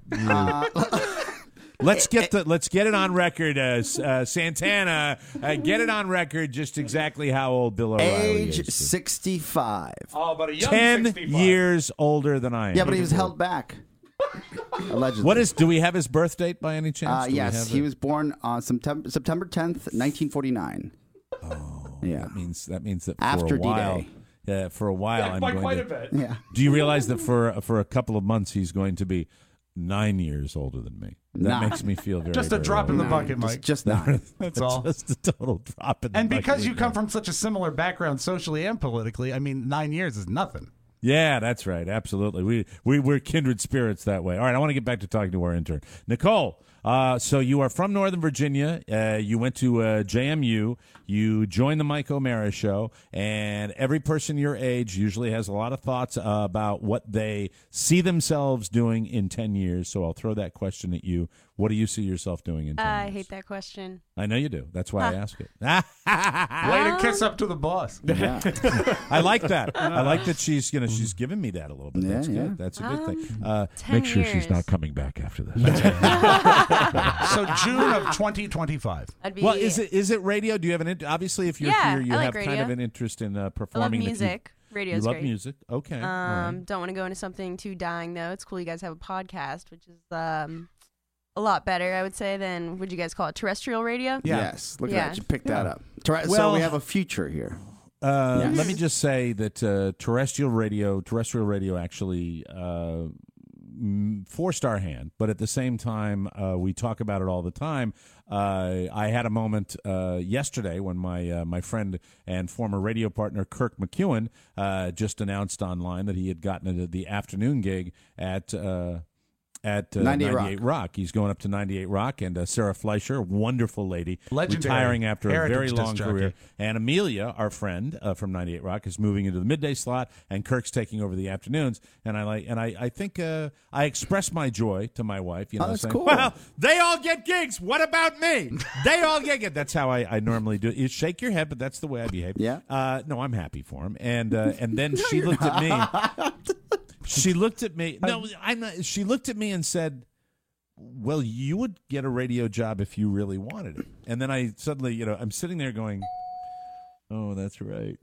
Let's get it on record, Santana. Get it on record just exactly how old Bill O'Reilly Age is. 65. Oh, but a young 10 65. years older than I am. Yeah, but he was held back. Allegedly. Do we have his birth date by any chance? Do we Yes, have he it? was born on September 10th, 1949. Oh, yeah. That means that After for a while, D-Day. yeah, for a while, I'm by going quite to. a bit. Yeah. Do you realize that for a couple of months he's going to be 9 years older than me? That Nine. makes me feel very Just a very drop in the old. bucket, Mike. Just nine. That's all. Just a total drop in the And bucket. because you come from such a similar background socially and politically, I mean, 9 years is nothing. Yeah, that's right. Absolutely. We're kindred spirits that way. All right, I want to get back to talking to our intern. Nicole, So you are from Northern Virginia. You went to JMU. You joined the Mike O'Mara Show, and every person your age usually has a lot of thoughts about what they see themselves doing in 10 years. So I'll throw that question at you. What do you see yourself doing in 10 years? I hate that question. I know you do. That's why I ask it. Way to kiss up to the boss. Yeah. I like that. I like that she's giving me that a little bit. That's good. That's a good thing. 10 Make sure years. she's not coming back after this. So June of 2025. I'd be, Well, is it radio? Do you have an obviously if you're Yeah, here you I like have kind radio. of an interest in I love performing that you- music. You Radio's love great. music. Okay. all right. Don't want to go into something too dying though. It's cool you guys have a podcast, which is a lot better, I would say, than would you guys call it terrestrial radio? Yes. Look Yeah. at that. You picked that up. So Well- we have a future here. Let Yes. me just say that terrestrial radio actually 4-star hand, but at the same time, we talk about it all the time. I had a moment yesterday when my friend and former radio partner Kirk McEwen just announced online that he had gotten the afternoon gig at 98 Rock. He's going up to 98 Rock, and Sarah Fleischer, wonderful lady, Legendary retiring after a heritage very long disc jockey. career. And Amelia, our friend from 98 Rock, is moving into the midday slot, and Kirk's taking over the afternoons. And I think I expressed my joy to my wife. You know, that's saying, cool. well, they all get gigs. What about me? They all get gigs. That's how I normally do it. You shake your head, but that's the way I behave. Yeah. No, I'm happy for him. And then she looked at me. She looked at me. No, I'm not. She looked at me and said, "Well, you would get a radio job if you really wanted it." And then I suddenly, I'm sitting there going, "Oh, that's right."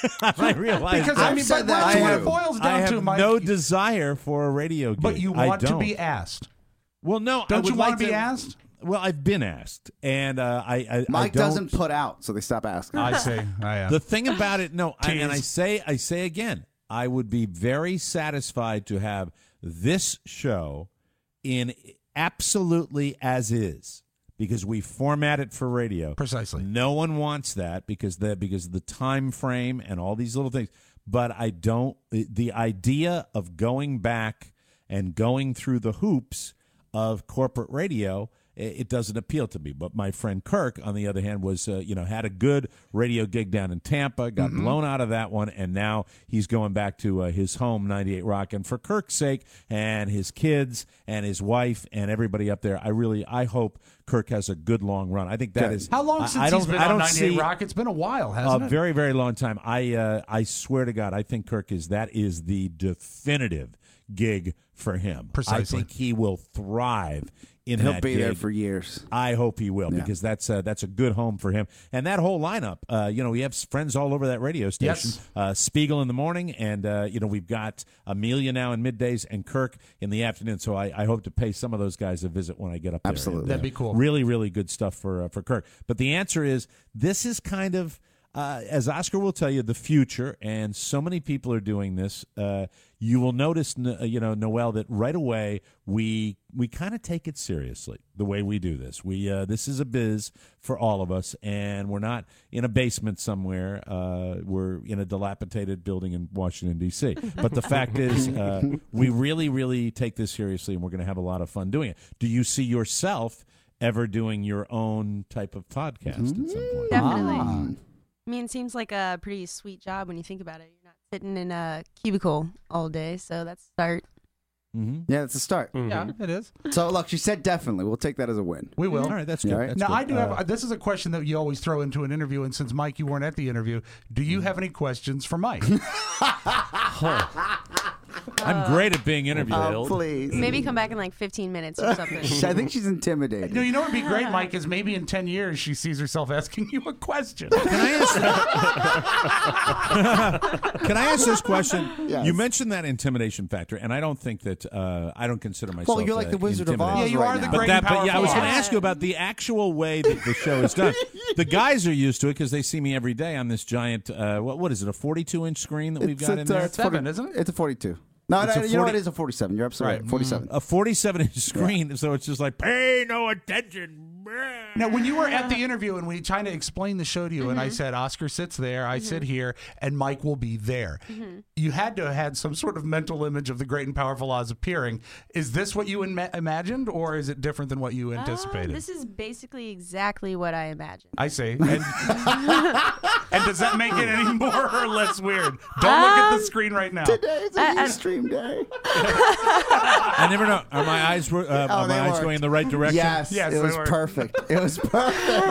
I realized Because that. I mean, but that's what it boils down I have to, Mike. no desire for a radio gig. But you I want to don't. be asked. Well, no, Don't I would you want like to be asked? Well, I've been asked, and I Mike don't, doesn't put out, so they stop asking. I see. I am. The thing about it, no, and I Tease. say again, I would be very satisfied to have this show in absolutely as is, because we format it for radio. Precisely. No one wants that because of the time frame and all these little things. But I don't. The idea of going back and going through the hoops of corporate radio, it doesn't appeal to me. But my friend Kirk, on the other hand, was had a good radio gig down in Tampa, got blown out of that one, and now he's going back to his home, 98 Rock. And for Kirk's sake and his kids and his wife and everybody up there, I hope Kirk has a good long run. I think that is How long since he's been on 98 Rock? It's been a while, hasn't a it? very, very long time. I swear to God, I think Kirk is the definitive gig for him. Precisely. I think he will thrive in He'll that be gig. there for years. I hope he will, because that's a good home for him. And that whole lineup, we have friends all over that radio station. Yes. Spiegel in the morning, and we've got Amelia now in middays and Kirk in the afternoon. So I hope to pay some of those guys a visit when I get up there. Absolutely. And, That'd be cool. Really, really good stuff for Kirk. But the answer is, this is kind of, as Oscar will tell you, the future, and so many people are doing this. You will notice, Noel, that right away we kind of take it seriously the way we do this. This is a biz for all of us, and we're not in a basement somewhere. We're in a dilapidated building in Washington, D.C. But the fact is, we really, really take this seriously, and we're going to have a lot of fun doing it. Do you see yourself ever doing your own type of podcast at some point? Definitely. I mean, it seems like a pretty sweet job when you think about it. You're not sitting in a cubicle all day, so that's a start. Mm-hmm. Yeah, it's a start. Yeah, it is. So, look, she said definitely. We'll take that as a win. We will. All right, that's good. All right. That's Now, good. I do have. This is a question that you always throw into an interview, and since Mike, you weren't at the interview, do you have any questions for Mike? I'm great at being interviewed. Oh, please. Maybe come back in like 15 minutes or something. I think she's intimidated. No, you know what would be great, Mike, is maybe in 10 years she sees herself asking you a question. Can I ask this question? Yes. You mentioned that intimidation factor, and I don't think that I don't consider myself. Well, you're like the Wizard of intimidating. Oz. Yeah, you are the now. great But and powerful. I was going to Yeah. ask you about the actual way that the show is done. The guys are used to it because they see me every day on this giant. What is it? A 42-inch screen that we've got in there. it's 7, isn't it? It's a 42. No, It's a you know 40 what? It is a 47. You're absolutely right. 47. A 47-inch screen, so it's just like, pay no attention. Now, when you were at the interview and we trying to explain the show to you, and I Mm-hmm. said, Oscar sits there, I sit here, and Mike will be there. Mm-hmm. You had to have had some sort of mental image of the Great and Powerful Oz appeaing. Is this what you imagined, or is it different than what you anticipated? This is basically exactly what I imagined. I see. And, and does that make it any more or less weird? Don't look at the screen right now. Today's an extreme day. I never know. Are my eyes are my they eyes worked. going in the right direction? Yes, Yes, it they was were. perfect. It was perfect.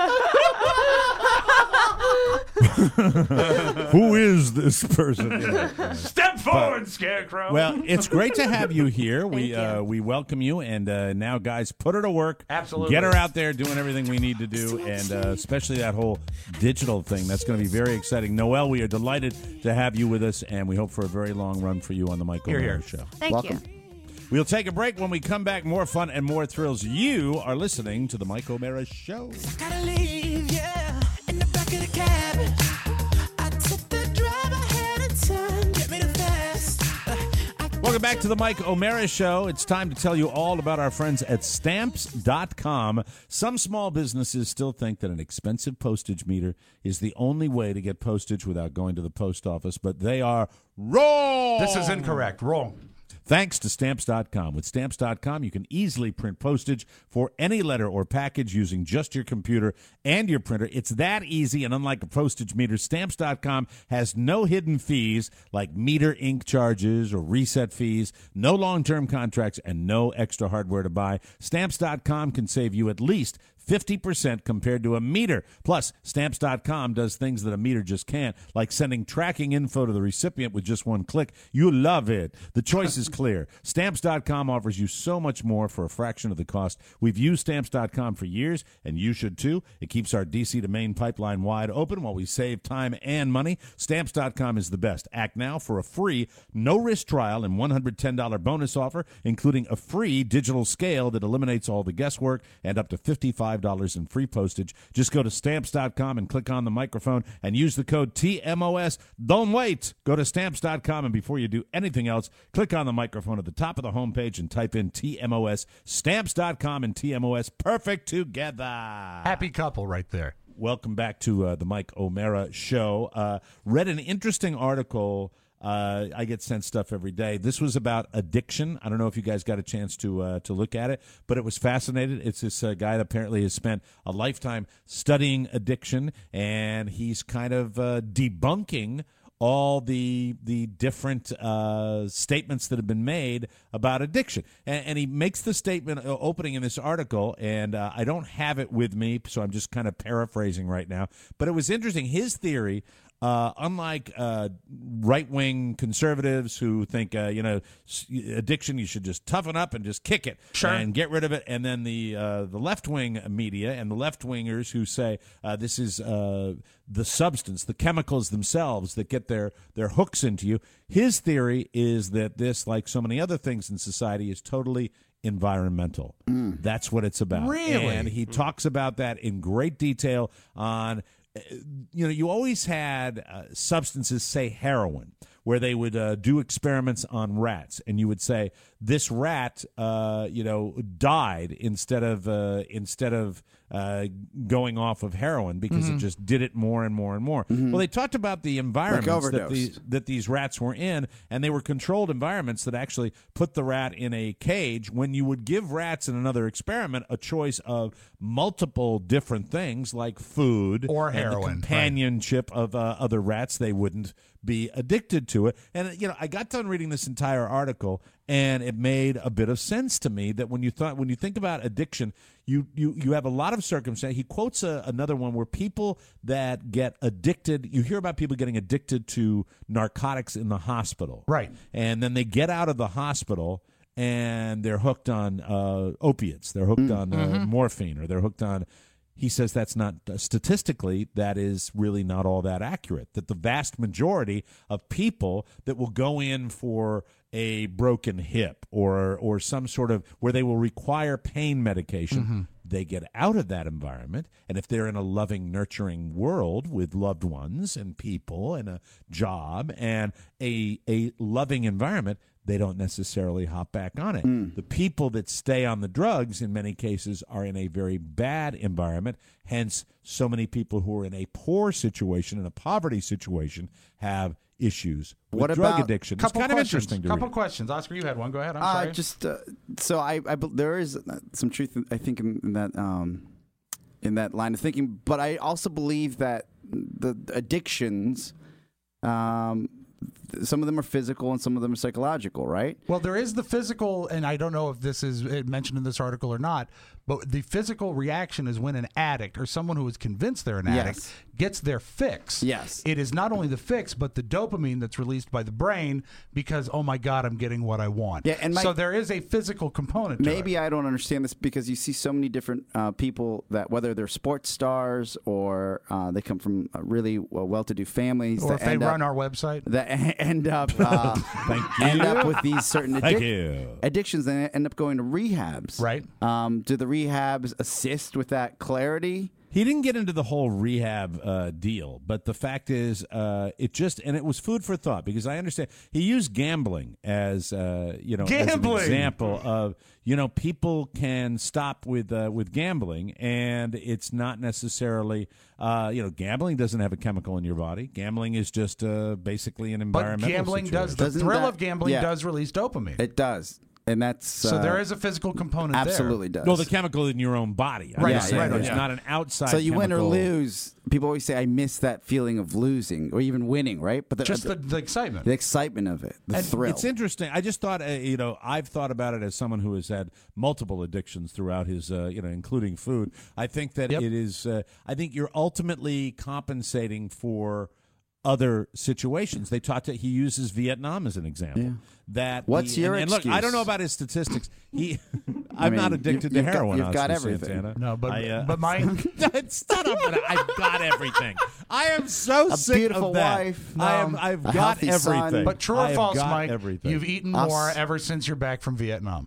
Who is this person? Step forward, Scarecrow. Well, it's great to have you here. you. We welcome you, and now, guys, put her to work. Absolutely. Get her out there doing everything we need to do, and especially that whole digital thing. That's going to be very exciting. Noelle, we are delighted to have you with us, and we hope for a very long run for you on the Michael Hear, O'Meara hear. Show. Thank Welcome. you. We'll take a break. When we come back, more fun and more thrills. You are listening to the Mike O'Meara Show. Gotta leave, yeah, in the back of the cabin. I took the drive ahead of time, get me the fast. Welcome back to the Mike O'Meara Show. It's time to tell you all about our friends at Stamps.com. Some small businesses still think that an expensive postage meter is the only way to get postage without going to the post office, but they are wrong. This is incorrect. Wrong. Thanks to Stamps.com. With Stamps.com, you can easily print postage for any letter or package using just your computer and your printer. It's that easy, and unlike a postage meter, Stamps.com has no hidden fees like meter ink charges or reset fees, no long-term contracts, and no extra hardware to buy. Stamps.com can save you at least 50% compared to a meter. Plus, Stamps.com does things that a meter just can't, like sending tracking info to the recipient with just one click. You love it. The choice is clear. Stamps.com offers you so much more for a fraction of the cost. We've used Stamps.com for years, and you should too. It keeps our DC to Maine pipeline wide open while we save time and money. Stamps.com is the best. Act now for a free, no-risk trial and $110 bonus offer, including a free digital scale that eliminates all the guesswork and up to $55 in free postage. Just go to Stamps.com and click on the microphone and use the code TMOS. Don't wait. Go to Stamps.com, and before you do anything else, click on the microphone at the top of the homepage and type in TMOS. Stamps.com and TMOS. Perfect together. Happy couple right there. Welcome back to the Mike O'Meara Show. Read an interesting article. I get sent stuff every day. This was about addiction. I don't know if you guys got a chance to look at it, but it was fascinating. It's this guy that apparently has spent a lifetime studying addiction, and he's kind of debunking all the different statements that have been made about addiction. And he makes the statement opening in this article, and I don't have it with me, so I'm just kind of paraphrasing right now. But it was interesting. His theory, unlike right-wing conservatives who think, addiction, you should just toughen up and just kick it and get rid of it. And then the left-wing media and the left-wingers who say this is the substance, the chemicals themselves that get their hooks into you. His theory is that this, like so many other things in society, is totally environmental. That's what it's about. Really? And he talks about that in great detail on... you always had substances, say heroin, where they would do experiments on rats, and you would say this rat, died instead of going off of heroin because it just did it more and more and more. Well, they talked about the environments that these rats were in, and they were controlled environments that actually put the rat in a cage. When you would give rats in another experiment a choice of multiple different things like food or and heroin, the companionship of other rats, they wouldn't be addicted to it. And I got done reading this entire article, and it made a bit of sense to me that when you think about addiction, you have a lot of circumstances. He quotes another one where people that get addicted, you hear about people getting addicted to narcotics in the hospital, right? And then they get out of the hospital and they're hooked on opiates, they're hooked on morphine, or they're hooked on. He says that's not statistically, that is really not all that accurate, that the vast majority of people that will go in for a broken hip or some sort of where they will require pain medication they get out of that environment, and if they're in a loving, nurturing world with loved ones and people and a job and a loving environment, they don't necessarily hop back on it. The people that stay on the drugs in many cases are in a very bad environment. Hence, so many people who are in a poor situation, in a poverty situation, have issues with What drug about- addiction. It's Couple kind of questions. interesting to Couple read. questions. Oscar, you had one. Go ahead. I'm sorry. So there is some truth, I think, in that line of thinking. But I also believe that the addictions, some of them are physical and some of them are psychological, right? Well, there is the physical, and I don't know if this is mentioned in this article or not, but the physical reaction is when an addict or someone who is convinced they're an addict gets their fix. Yes. It is not only the fix, but the dopamine that's released by the brain because, oh my God, I'm getting what I want. Yeah, and so there is a physical component to it. Maybe I don't understand this because you see so many different people that, whether they're sports stars or they come from really well-to-do families, Or that if they end run up, our website. that end up Thank end you. up with these certain Thank you. addictions, and end up going to rehabs. Right. Do the rehabs assist with that clarity? He didn't get into the whole rehab deal, but the fact is, it was food for thought because I understand he used gambling as as an example of people can stop with gambling, and it's not necessarily gambling doesn't have a chemical in your body. Gambling is just basically an But environmental gambling situation. the thrill of gambling does release dopamine. It does. And that's so there is a physical component absolutely there. does. Well, the chemical in your own body. Right, It's right. not an outside. So you win or chemical. lose. People always say, "I miss that feeling of losing or even winning," right? But Just the excitement. the excitement of it, the And thrill. It's interesting. I just thought, I've thought about it as someone who has had multiple addictions throughout his, including food. I think that it is. I think you're ultimately compensating for other situations. They taught that he uses Vietnam as an example. Yeah. That What's your and look, I excuse? don't know about his statistics. I'm not addicted to you've got- heroin. you've got Oscar everything. Santana. No, but but mine. I've got everything. I am so A sick beautiful of that. wife, I've a got healthy son. everything. But true I or have false, got Mike? everything. You've eaten Us. more ever since you're back from Vietnam.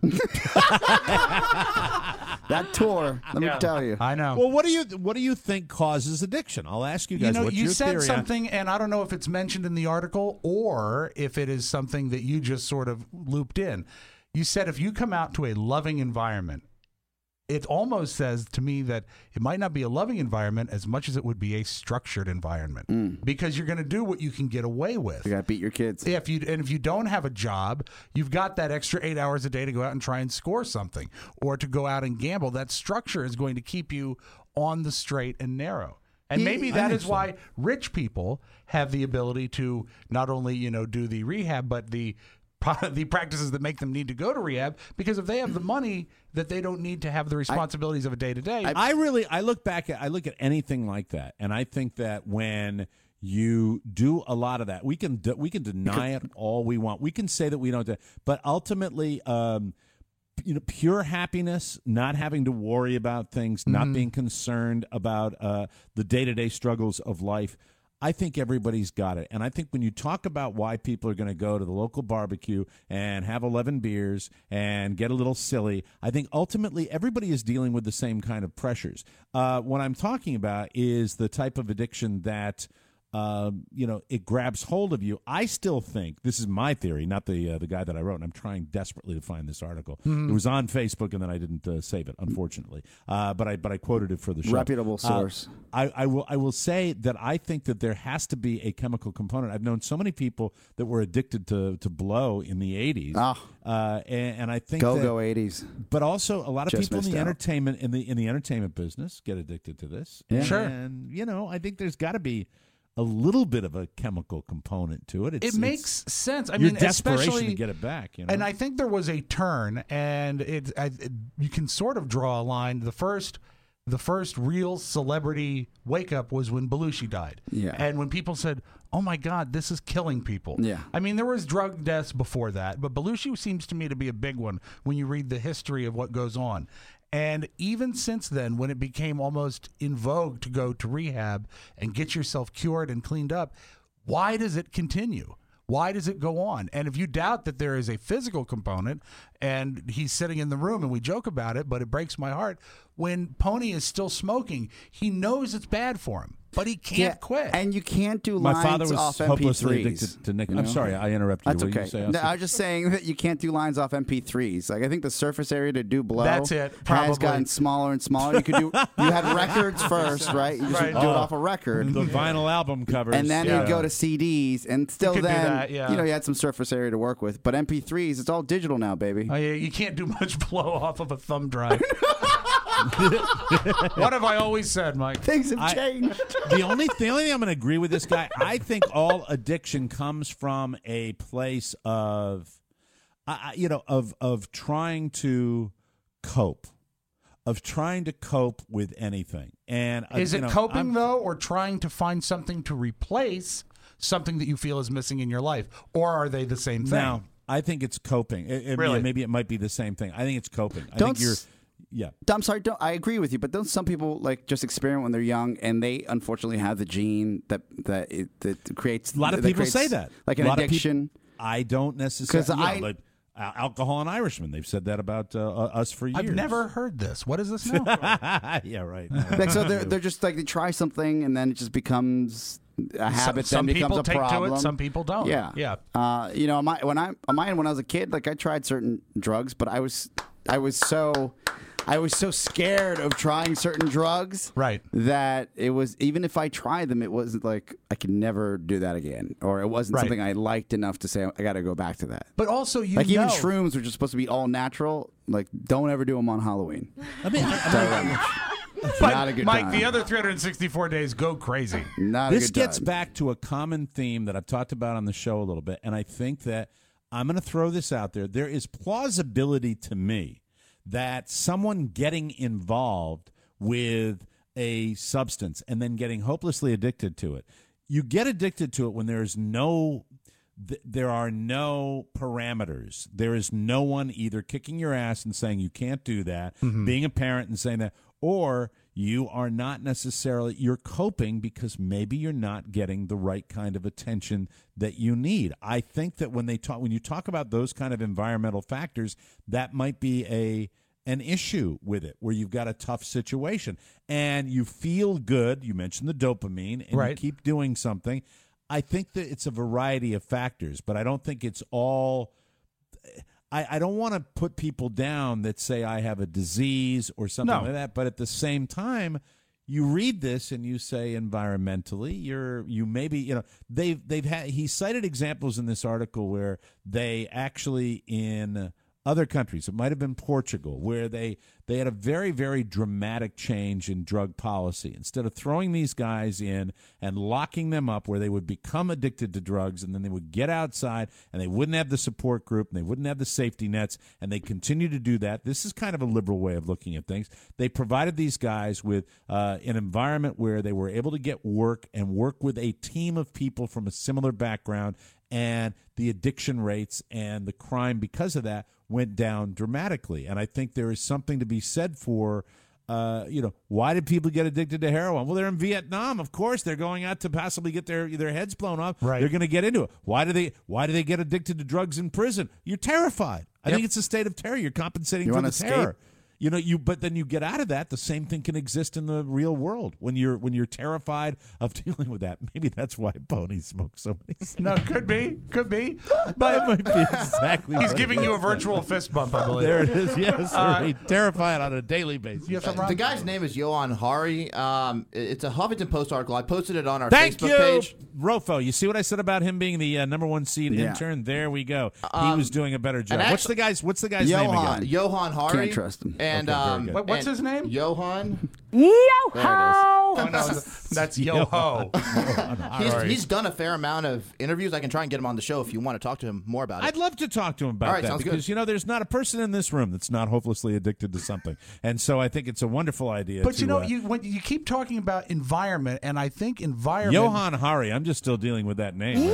That tour, let me tell you. I know. Well, what do you think causes addiction? I'll ask you guys. What's you your said theory? something, and I don't know if it's mentioned in the article or if it is something that you just sort of looped in. You said if you come out to a loving environment, it almost says to me that it might not be a loving environment as much as it would be a structured environment because you're going to do what you can get away with. You got to beat your kids. If you don't have a job, you've got that extra 8 hours a day to go out and try and score something or to go out and gamble. That structure is going to keep you on the straight and narrow. And maybe that is why rich people have the ability to not only, do the rehab, but the practices that make them need to go to rehab, because if they have the money that they don't need to have the responsibilities of a day to day. I look at anything like that, and I think that when you do a lot of that, we can deny it all we want. We can say that we don't do it, but ultimately, pure happiness, not having to worry about things, not being concerned about the day-to-day struggles of life. I think everybody's got it. And I think when you talk about why people are going to go to the local barbecue and have 11 beers and get a little silly, I think ultimately everybody is dealing with the same kind of pressures. What I'm talking about is the type of addiction that it grabs hold of you. I still think, this is my theory, not the guy that I wrote, and I'm trying desperately to find this article. It was on Facebook, and then I didn't save it, unfortunately. But I quoted it for the show. Reputable source. I will say that I think that there has to be a chemical component. I've known so many people that were addicted to blow in the 80s. And I think Go 80s. But also a lot of Just people in the missed out. entertainment in the entertainment business get addicted to this. Yeah. Sure. And I think there's got to be a little bit of a chemical component to it. It makes sense. I your mean, desperation especially to get it back. And I think there was a turn, and you can sort of draw a line. The first real celebrity wake up was when Belushi died. Yeah. And when people said, "Oh my God, this is killing people." Yeah. I mean, there was drug deaths before that, but Belushi seems to me to be a big one when you read the history of what goes on. And even since then, when it became almost in vogue to go to rehab and get yourself cured and cleaned up, why does it continue? Why does it go on? And if you doubt that there is a physical component, and he's sitting in the room and we joke about it, but it breaks my heart, when Pony is still smoking, he knows it's bad for him, but he can't quit. And you can't do My lines father was off hopelessly MP3s. addicted to nicotine. you I'm know? sorry, I interrupted That's you. What okay. did you say, No, Oscar? I was just saying that you can't do lines off MP3s. Like I think the surface area to do blow That's it, has probably. gotten smaller and smaller. You could do. You had records first, right? You just Right. do it off a record. The vinyl album covers. And then you'd go to CDs, and still could do then, that, yeah. you had some surface area to work with. But MP3s, it's all digital now, baby. Oh, yeah, you can't do much blow off of a thumb drive. What have I always said, Mike? Things have changed. The only thing I'm going to agree with this guy, I think all addiction comes from a place of, of trying to cope. Of trying to cope with anything. And Is it coping, though, or trying to find something to replace something that you feel is missing in your life? Or are they the same thing? Now, I think it's coping. Really? Maybe it might be the same thing. I think it's coping. I Don't think you're... s- Yeah. I'm sorry. I agree with you, but don't some people just experiment when they're young, and they unfortunately have the gene that creates A lot of that people creates, say that. like A an lot of people- addiction. I don't necessarily. 'Cause like alcohol and Irishman. They've said that about us for years. I've never heard this. What is this now? Yeah, right. Like, so they're just like they try something, and then it just becomes a habit. Some then becomes people a take problem. to it. Some people don't. Yeah, Yeah. On when I was a kid, like I tried certain drugs, but I was so scared of trying certain drugs, right? That it was, even if I tried them, it wasn't like I could never do that again, or it wasn't Right. something I liked enough to say I got to go back to that. But also, Like even shrooms, which are supposed to be all natural, like don't ever do them on Halloween. I mean, Not a good Mike, time. the other 364 days go crazy. Not a This good gets time. back to a common theme that I've talked about on the show a little bit, and I think that I'm going to throw this out there. There is plausibility to me that someone getting involved with a substance and then getting hopelessly addicted to it, you get addicted to it when there are no parameters. There is no one either kicking your ass and saying you can't do that, being a parent and saying that, or you are not necessarily, you're coping because maybe you're not getting the right kind of attention that you need. I think that when you talk about those kind of environmental factors, that might be an issue with it, where you've got a tough situation and you feel good. You mentioned the dopamine, and Right. you keep doing something. I think that it's a variety of factors, but I don't think it's all. I don't want to put people down that say I have a disease or something No. like that. But at the same time, you read this and you say environmentally, you maybe they've had. He cited examples in this article where they actually in other countries, it might have been Portugal, where they had a very, very dramatic change in drug policy. Instead of throwing these guys in and locking them up where they would become addicted to drugs, and then they would get outside and they wouldn't have the support group and they wouldn't have the safety nets, and they continue to do that. This is kind of a liberal way of looking at things. They provided these guys with an environment where they were able to get work and work with a team of people from a similar background, and the addiction rates and the crime because of that went down dramatically. And I think there is something to be said for, why did people get addicted to heroin? Well, they're in Vietnam. Of course, they're going out to possibly get their heads blown off. Right. They're going to get into it. Why do they get addicted to drugs in prison? You're terrified. I think it's a state of terror. You're compensating You for wanna the terror. escape? But then you get out of that. The same thing can exist in the real world when you're terrified of dealing with that. Maybe that's why Pony smokes so many. No, could be. But That might be exactly. he's what giving it you a is. virtual fist bump, I believe. There it is. Yes, sir. Terrified on a daily basis. You have something, Rob? The guy's name is Johan Hari. It's a Huffington Post article. I posted it on our Thank Facebook you, page. Rofo. You see what I said about him being the number one seed Yeah. intern? There we go. He was doing a better job. and What's the guy's name Johan. again? Johan Hari. Can't trust him. And Okay, very good. What's his name? Johan. Oh, There it no, that's Yo-Ho. is. He's done a fair amount of interviews. I can try and get him on the show if you want to talk to him more about it. I'd love to talk to him about All right, that sounds because good. there's not a person in this room that's not hopelessly addicted to something, and so I think it's a wonderful idea. But to, when you keep talking about environment, and I think environment. Johan Hari. I'm just still dealing with that name.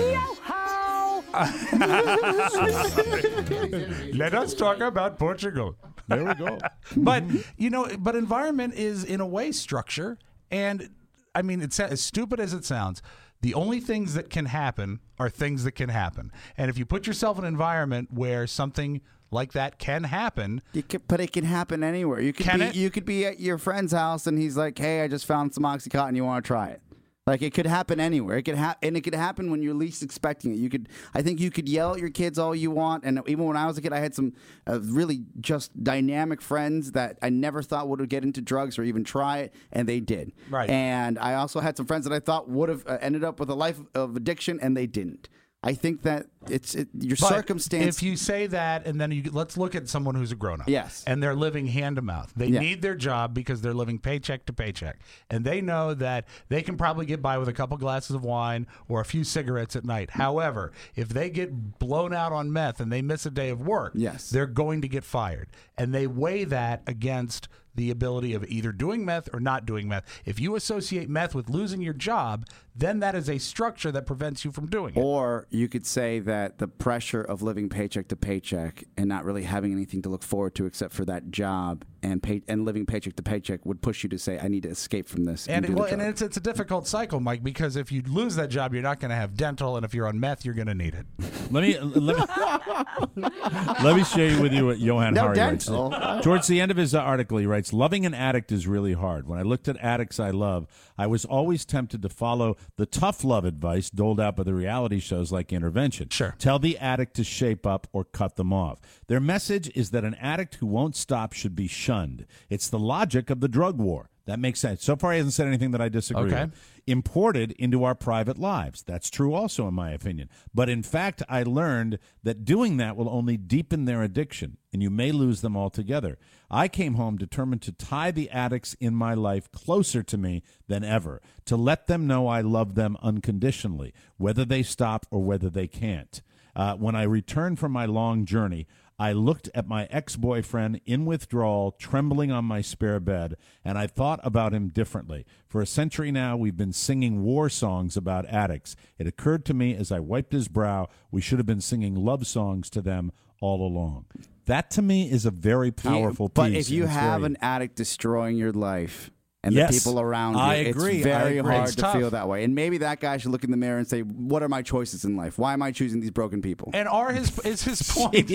Let us talk about Portugal. There we go. But but environment is in a way structure, and I mean, it's as stupid as it sounds. The only things that can happen are things that can happen. And if you put yourself in an environment where something like that can happen. But it can happen anywhere. You could be at your friend's house and he's like, hey, I just found some OxyContin. You want to try it? Like, it could happen anywhere. It could and it could happen when you're least expecting it. I think you could yell at your kids all you want. And even when I was a kid, I had some really just dynamic friends that I never thought would get into drugs or even try it, and they did. Right. And I also had some friends that I thought would have ended up with a life of addiction, and they didn't. I think that your circumstance. If you say that, and then let's look at someone who's a grown-up. Yes. And they're living hand to mouth. They need their job because they're living paycheck to paycheck. And they know that they can probably get by with a couple glasses of wine or a few cigarettes at night. However, if they get blown out on meth and they miss a day of work, they're going to get fired. And they weigh that against the ability of either doing meth or not doing meth. If you associate meth with losing your job, then that is a structure that prevents you from doing it. Or you could say that the pressure of living paycheck to paycheck and not really having anything to look forward to except for that job and living paycheck to paycheck would push you to say, I need to escape from this. And it's a difficult cycle, Mike, because if you lose that job, you're not going to have dental, and if you're on meth, you're going to need it. Let me share with you what Johan Hari writes. Towards the end of his article, he writes, loving an addict is really hard. When I looked at addicts I love, I was always tempted to follow the tough love advice doled out by the reality shows like Intervention. Sure. Tell the addict to shape up or cut them off. Their message is that an addict who won't stop should be shunned. It's the logic of the drug war. That makes sense. So far, he hasn't said anything that I disagree with. Imported into our private lives. That's true also, in my opinion. But in fact, I learned that doing that will only deepen their addiction, and you may lose them altogether. I came home determined to tie the addicts in my life closer to me than ever, to let them know I love them unconditionally, whether they stop or whether they can't. When I returned from my long journey, I looked at my ex-boyfriend in withdrawal, trembling on my spare bed, and I thought about him differently. For a century now, we've been singing war songs about addicts. It occurred to me as I wiped his brow, we should have been singing love songs to them all along. That, to me, is a very powerful piece. But if you have an addict destroying your life and the people around you, it's very hard to feel that way. And maybe that guy should look in the mirror and say, what are my choices in life? Why am I choosing these broken people? And is his point.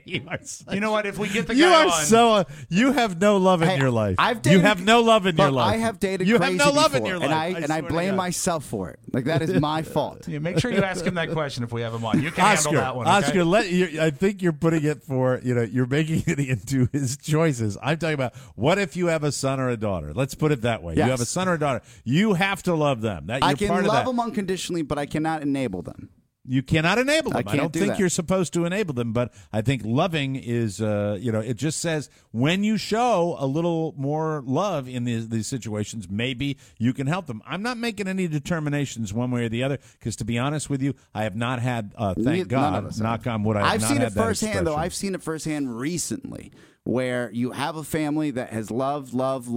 You know what? If we get the you guy are on. You have no love in your life. You have no love in your life. I have dated you crazy have no love before, in your life. And I blame myself for it. Like, that is my fault. Yeah, make sure you ask him that question if we have him on. You can handle that one. Oscar, I think you're putting it for, you're making it into his choices. I'm talking about, what if you have a son or a daughter? Let's put it that way. Yes. You have a son or a daughter. You have to love them. I can love them unconditionally, but I cannot enable them. You cannot enable them. I don't think that. you're supposed to enable them, but I think loving is, it just says when you show a little more love in these situations, maybe you can help them. I'm not making any determinations one way or the other because, to be honest with you, I have not had, thank God, knock on wood, I've seen it firsthand, though. I've seen it firsthand recently where you have a family that has loved,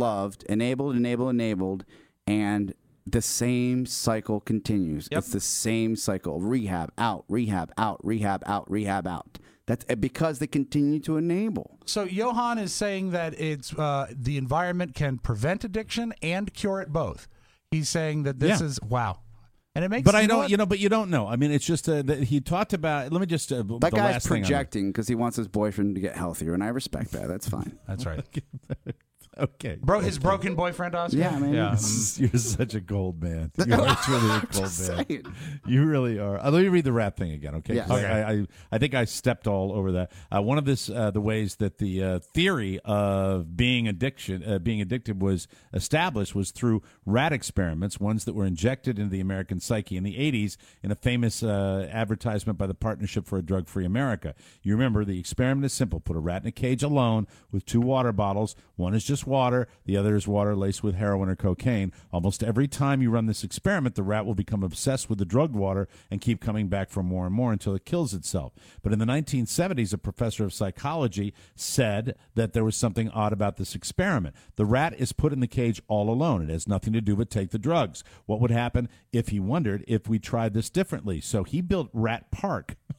enabled, and the same cycle continues. Yep. It's the same cycle. Rehab, out, rehab, out, rehab, out, rehab, out. That's because they continue to enable. So Johan is saying that it's the environment can prevent addiction and cure it both. He's saying that this is, wow. And it makes but I don't, but you don't know. I mean, it's just that he talked about. Let me just. That guy's projecting because he wants his boyfriend to get healthier, and I respect that. That's fine. That's right. Okay. His broken boyfriend, Oscar? Yeah, man. Yeah. You're such a gold man. You're truly a gold man. You really are. Let me read the rap thing again, okay? Yes. Okay. I think I stepped all over that. One of the ways that the theory of being addicted was established was through rat experiments, ones that were injected into the American psyche in the 80s in a famous advertisement by the Partnership for a Drug-Free America. You remember the experiment is simple. Put a rat in a cage alone with 2 water bottles. One is just water, the other is water laced with heroin or cocaine. Almost every time you run this experiment, the rat will become obsessed with the drugged water and keep coming back for more and more until it kills itself. But in the 1970s, a professor of psychology said that there was something odd about this experiment. The rat is put in the cage all alone. It has nothing to do but take the drugs. What would happen if he wondered if we tried this differently? So he built Rat Park.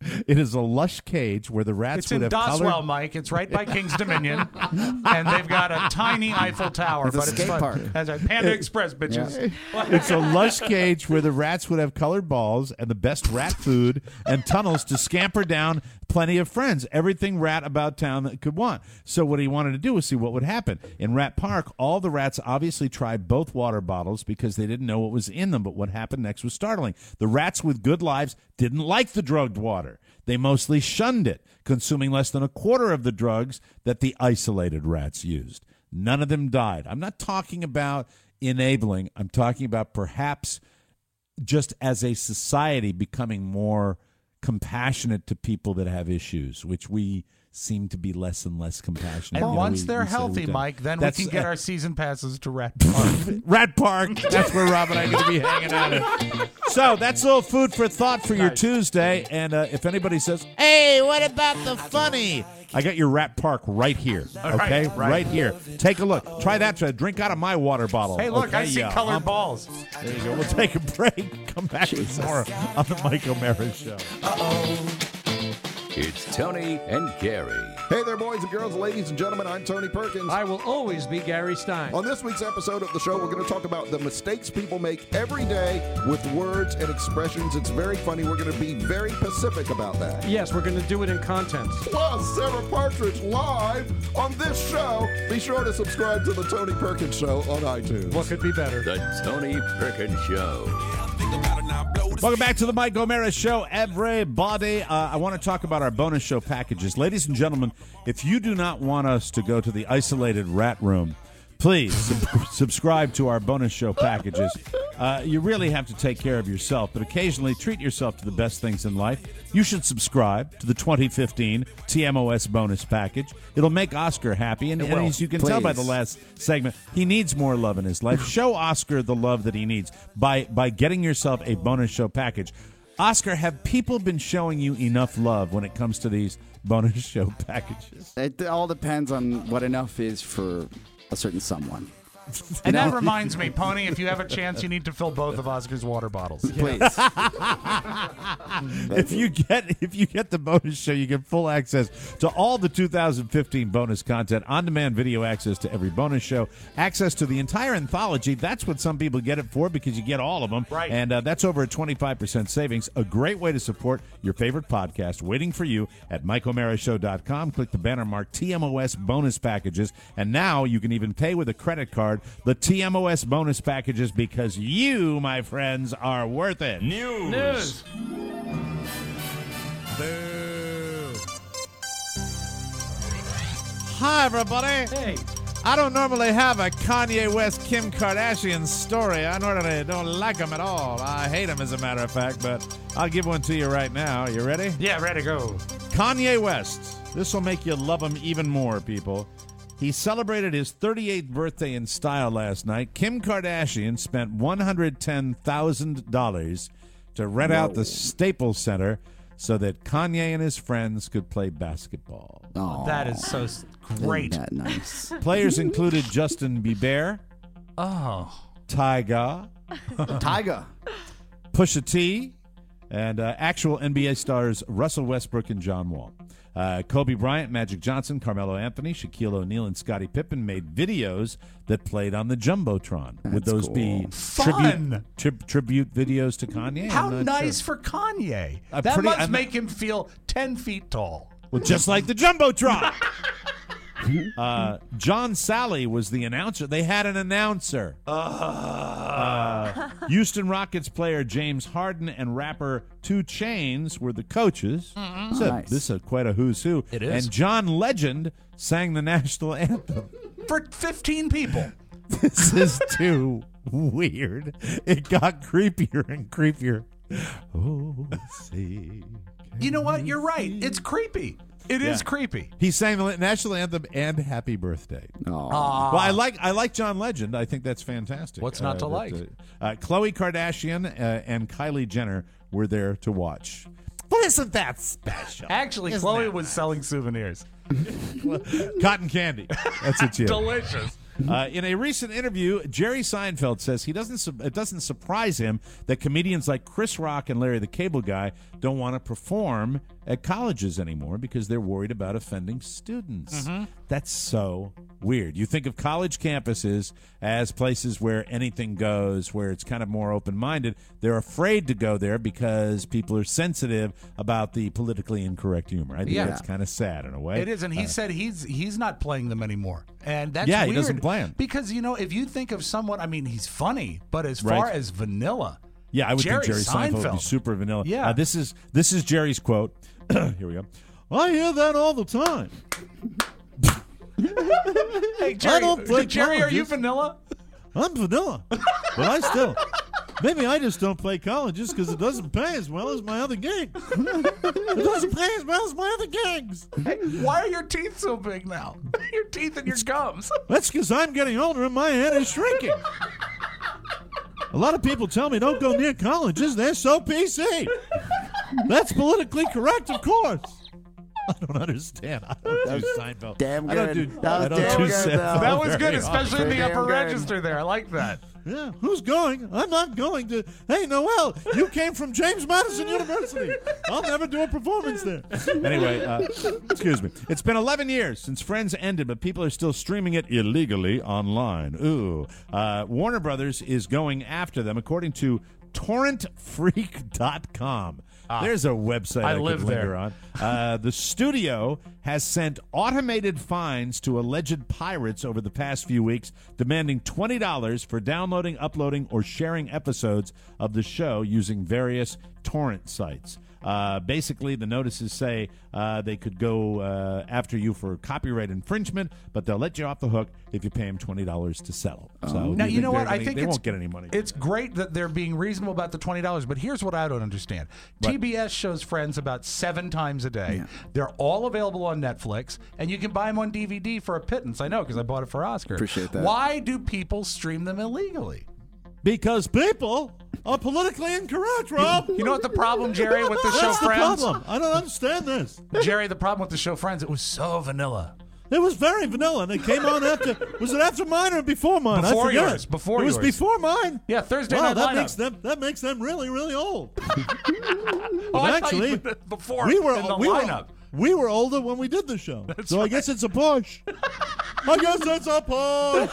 It is a lush cage where the rats It's would in have Doswell, colored. Mike. It's right by King's Dominion, and they've got a tiny Eiffel Tower. It's a but skate it's fun. park. That's right. Panda Express, bitches. It's a lush cage where the rats would have colored balls and the best rat food and tunnels to scamper down plenty of friends. Everything rat about town that could want. So what he wanted to do was see what would happen. In Rat Park, all the rats obviously tried both water bottles because they didn't know what was in them. But what happened next was startling. The rats with good lives didn't like the drugged water. They mostly shunned it, consuming less than a quarter of the drugs that the isolated rats used. None of them died. I'm not talking about enabling. I'm talking about perhaps just as a society becoming more compassionate to people that have issues, which we seem to be less and less compassionate. And You know, once we they're said healthy, we've done- Mike, then That's- we can get our season passes to Rat Park. Rat Park. That's where Rob and I are going to be hanging out. So that's a little food for thought for your Tuesday. And if anybody says, "Hey, what about the funny?" I got your Rat Park right here. Okay, right here. Take a look. Try that. Drink out of my water bottle. Hey, look, okay? I see colored balls. There you go. We'll take a break. Come back with more on the Mike O'Mara Show. It's Tony and Gary. Hey there, boys and girls, ladies and gentlemen. I'm Tony Perkins. I will always be Gary Stein. On this week's episode of the show, we're going to talk about the mistakes people make every day with words and expressions. It's very funny. We're going to be very specific about that. Yes, we're going to do it in content. Plus, Sarah Partridge live on this show. Be sure to subscribe to the Tony Perkins Show on iTunes. What could be better? The Tony Perkins Show. Welcome back to the Mike O'Mara Show, everybody. I want to talk about our bonus show packages. Ladies and gentlemen, if you do not want us to go to the isolated rat room, please subscribe to our bonus show packages. You really have to take care of yourself, but occasionally treat yourself to the best things in life. You should subscribe to the 2015 TMOS bonus package. It'll make Oscar happy, and as you can tell by the last segment, he needs more love in his life. Show Oscar the love that he needs by getting yourself a bonus show package. Oscar, have people been showing you enough love when it comes to these bonus show packages? It all depends on what enough is for a certain someone. And that reminds me, Pony, if you have a chance, you need to fill both of Oscar's water bottles. Please. If you get the bonus show, you get full access to all the 2015 bonus content, on-demand video access to every bonus show, access to the entire anthology. That's what some people get it for because you get all of them. Right. And that's over a 25% savings. A great way to support your favorite podcast waiting for you at MikeO'MaraShow.com. Click the banner marked TMOS bonus packages. And now you can even pay with a credit card. The TMOS bonus packages because you, my friends, are worth it. News. Boo. Hi, everybody. Hey. I don't normally have a Kanye West, Kim Kardashian story. I normally don't like them at all. I hate them, as a matter of fact, but I'll give one to you right now. You ready? Yeah, ready to go. Kanye West. This will make you love him even more, people. He celebrated his 38th birthday in style last night. Kim Kardashian spent $110,000 to rent out the Staples Center so that Kanye and his friends could play basketball. Oh, That is so great. Isn't that nice? Players included Justin Bieber, Oh. Tyga, Tyga. Pusha T, and actual NBA stars Russell Westbrook and John Wall. Kobe Bryant, Magic Johnson, Carmelo Anthony, Shaquille O'Neal, and Scottie Pippen made videos that played on the Jumbotron. Would That's those cool. be Fun. tribute videos to Kanye? How I'm not nice sure. for Kanye. I'm That pretty- must I'm- make him feel 10 feet tall. Well, just like the Jumbotron. John Sally was the announcer. They had an announcer. Houston Rockets player James Harden and rapper 2 Chainz were the coaches. Nice. This is quite a who's who. It is. And John Legend sang the national anthem. For 15 people. This is too weird. It got creepier and creepier. Oh, see. You know what? You're right. It's creepy. It is creepy. He sang the national anthem and Happy Birthday. Oh. Well, I like John Legend. I think that's fantastic. What's not to like? Khloe Kardashian and Kylie Jenner were there to watch. Well, isn't that special? Actually, Isn't Chloe that was selling souvenirs. Cotton candy. That's what you. Delicious. In a recent interview, Jerry Seinfeld says it doesn't surprise him that comedians like Chris Rock and Larry the Cable Guy don't want to perform at colleges anymore because they're worried about offending students. Mm-hmm. That's so weird. You think of college campuses as places where anything goes, where it's kind of more open-minded. They're afraid to go there because people are sensitive about the politically incorrect humor. I think that's kind of sad in a way. It is, and he said he's not playing them anymore, and that's he weird doesn't play 'em. because if you think of someone, I mean, he's funny, but as far as vanilla, yeah, I would Jerry think Jerry Seinfeld would be super vanilla. Yeah, this is Jerry's quote. Here we go. I hear that all the time. Hey, Jerry, are you vanilla? I'm vanilla, but I still. Maybe I just don't play colleges because it doesn't pay as well as my other gigs. It doesn't pay as well as my other gigs. Hey, why are your teeth so big now? Your teeth and your gums. That's because I'm getting older and my head is shrinking. A lot of people tell me don't go near colleges. They're so PC. That's politically correct, of course. I don't understand. I don't do Seinfeld. Damn good. I don't do That was good, very especially in the Damn upper good. register there. I like that. Yeah, who's going? I'm not going to. Hey, Noel, you came from James Madison University. I'll never do a performance there. Anyway, excuse me. It's been 11 years since Friends ended, but people are still streaming it illegally online. Ooh. Warner Brothers is going after them, according to torrentfreak.com. There's a website I live could linger there. on. The studio has sent automated fines to alleged pirates over the past few weeks, demanding $20 for downloading, uploading, or sharing episodes of the show using various torrent sites. Basically, the notices say they could go after you for copyright infringement, but they'll let you off the hook if you pay them $20 to settle. So Now, you know what? I think they won't get any money. It's great that they're being reasonable about the $20, but here's what I don't understand. Right. TBS shows Friends about 7 times a day. Yeah. They're all available on Netflix, and you can buy them on DVD for a pittance. I know, because I bought it for Oscar. Appreciate that. Why do people stream them illegally? Because people are politically incorrect, Rob. You know what the problem, Jerry, with the show That's the Friends? problem. I don't understand this. Jerry, the problem with the show Friends, it was so vanilla. It was very vanilla, and it came on after. Was it after mine or before mine? Before I forget. yours. Before it was yours. before mine. Yeah, Thursday Wow, night lineup. that makes them really, really old. Oh, I thought actually, you meant before we were in the we lineup. we were older when we did the show, so I guess it's a push. I guess it's a push.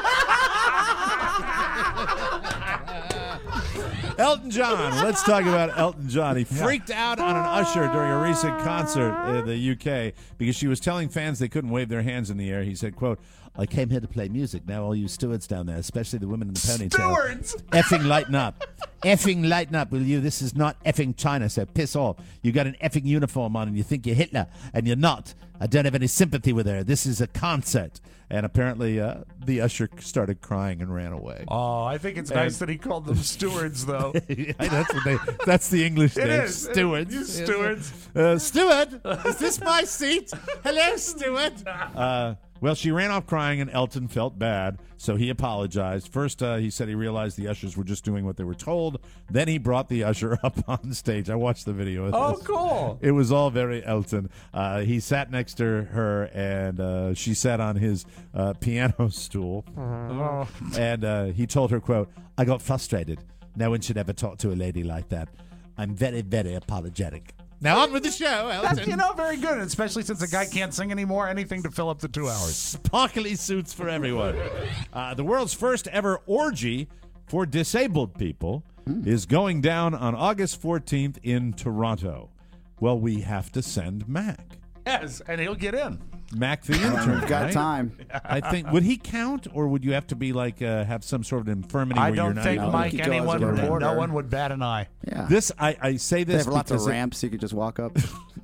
Elton John. Let's talk about Elton John. He freaked out on an usher during a recent concert in the UK because she was telling fans they couldn't wave their hands in the air. He said, quote, I came here to play music. Now all you stewards down there, especially the women in the ponytail. Stewards! Effing lighten up. Effing lighten up, will you? This is not effing China, so piss off. You got an effing uniform on and you think you're Hitler, and you're not. I don't have any sympathy with her. This is a concert. And apparently the usher started crying and ran away. Oh, I think it's nice that he called them stewards, though. That's the English It name. is. Stewards. You stewards. Steward, is this my seat? Hello, Steward. Well, she ran off crying, and Elton felt bad, so he apologized. First, he said he realized the ushers were just doing what they were told. Then he brought the usher up on stage. I watched the video of Oh, this. cool. It was all very Elton. He sat next to her, and she sat on his piano stool. Oh. And he told her, quote, I got frustrated. No one should ever talk to a lady like that. I'm very, very apologetic. Now on with the show, Elton. That's, very good, especially since the guy can't sing anymore. Anything to fill up the 2 hours. Sparkly suits for everyone. The world's first ever orgy for disabled people is going down on August 14th in Toronto. Well, we have to send Mac. Yes, and he'll get in. Mac the intern. We've got right? time. I think, would he count, or would you have to be like have some sort of infirmity? I where you're don't not think, able to Mike, go anyone as a would. reporter? No one would bat an eye. Yeah. This I say They this have lots of because ramps so you could just walk up.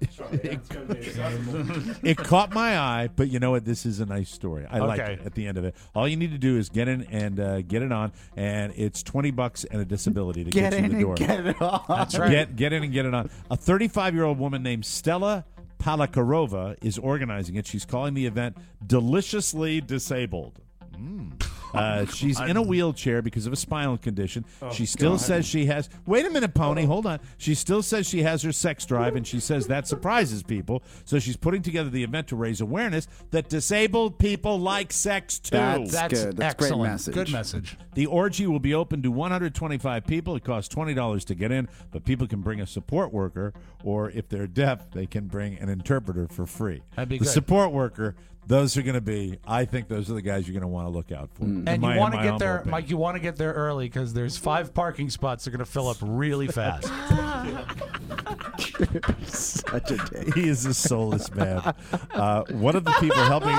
it caught my eye, but you know what? This is a nice story. I like Okay. it at the end of it. All you need to do is get in and get it on, and it's $20 and a disability to get you in the door. Get it on. That's right. Get in and get it on. A 35-year-old woman named Stella Palakarova is organizing it. She's calling the event Deliciously Disabled. She's in a wheelchair because of a spinal condition. She still God. says she has. Wait a minute, Pony. Hold on. She still says she has her sex drive, and she says that surprises people. So she's putting together the event to raise awareness that disabled people like sex too. That's good. That's a great excellent. message. Good message. The orgy will be open to 125 people. It costs $20 to get in, but people can bring a support worker, or if they're deaf, they can bring an interpreter for free. That'd be the good. support worker, those are going to be, I think those are the guys you're going to want to look out for. And you want to get there, Mike, you want to get there early because there's 5 parking spots that are going to fill up really fast. Such a day. He is a soulless man. One of the people helping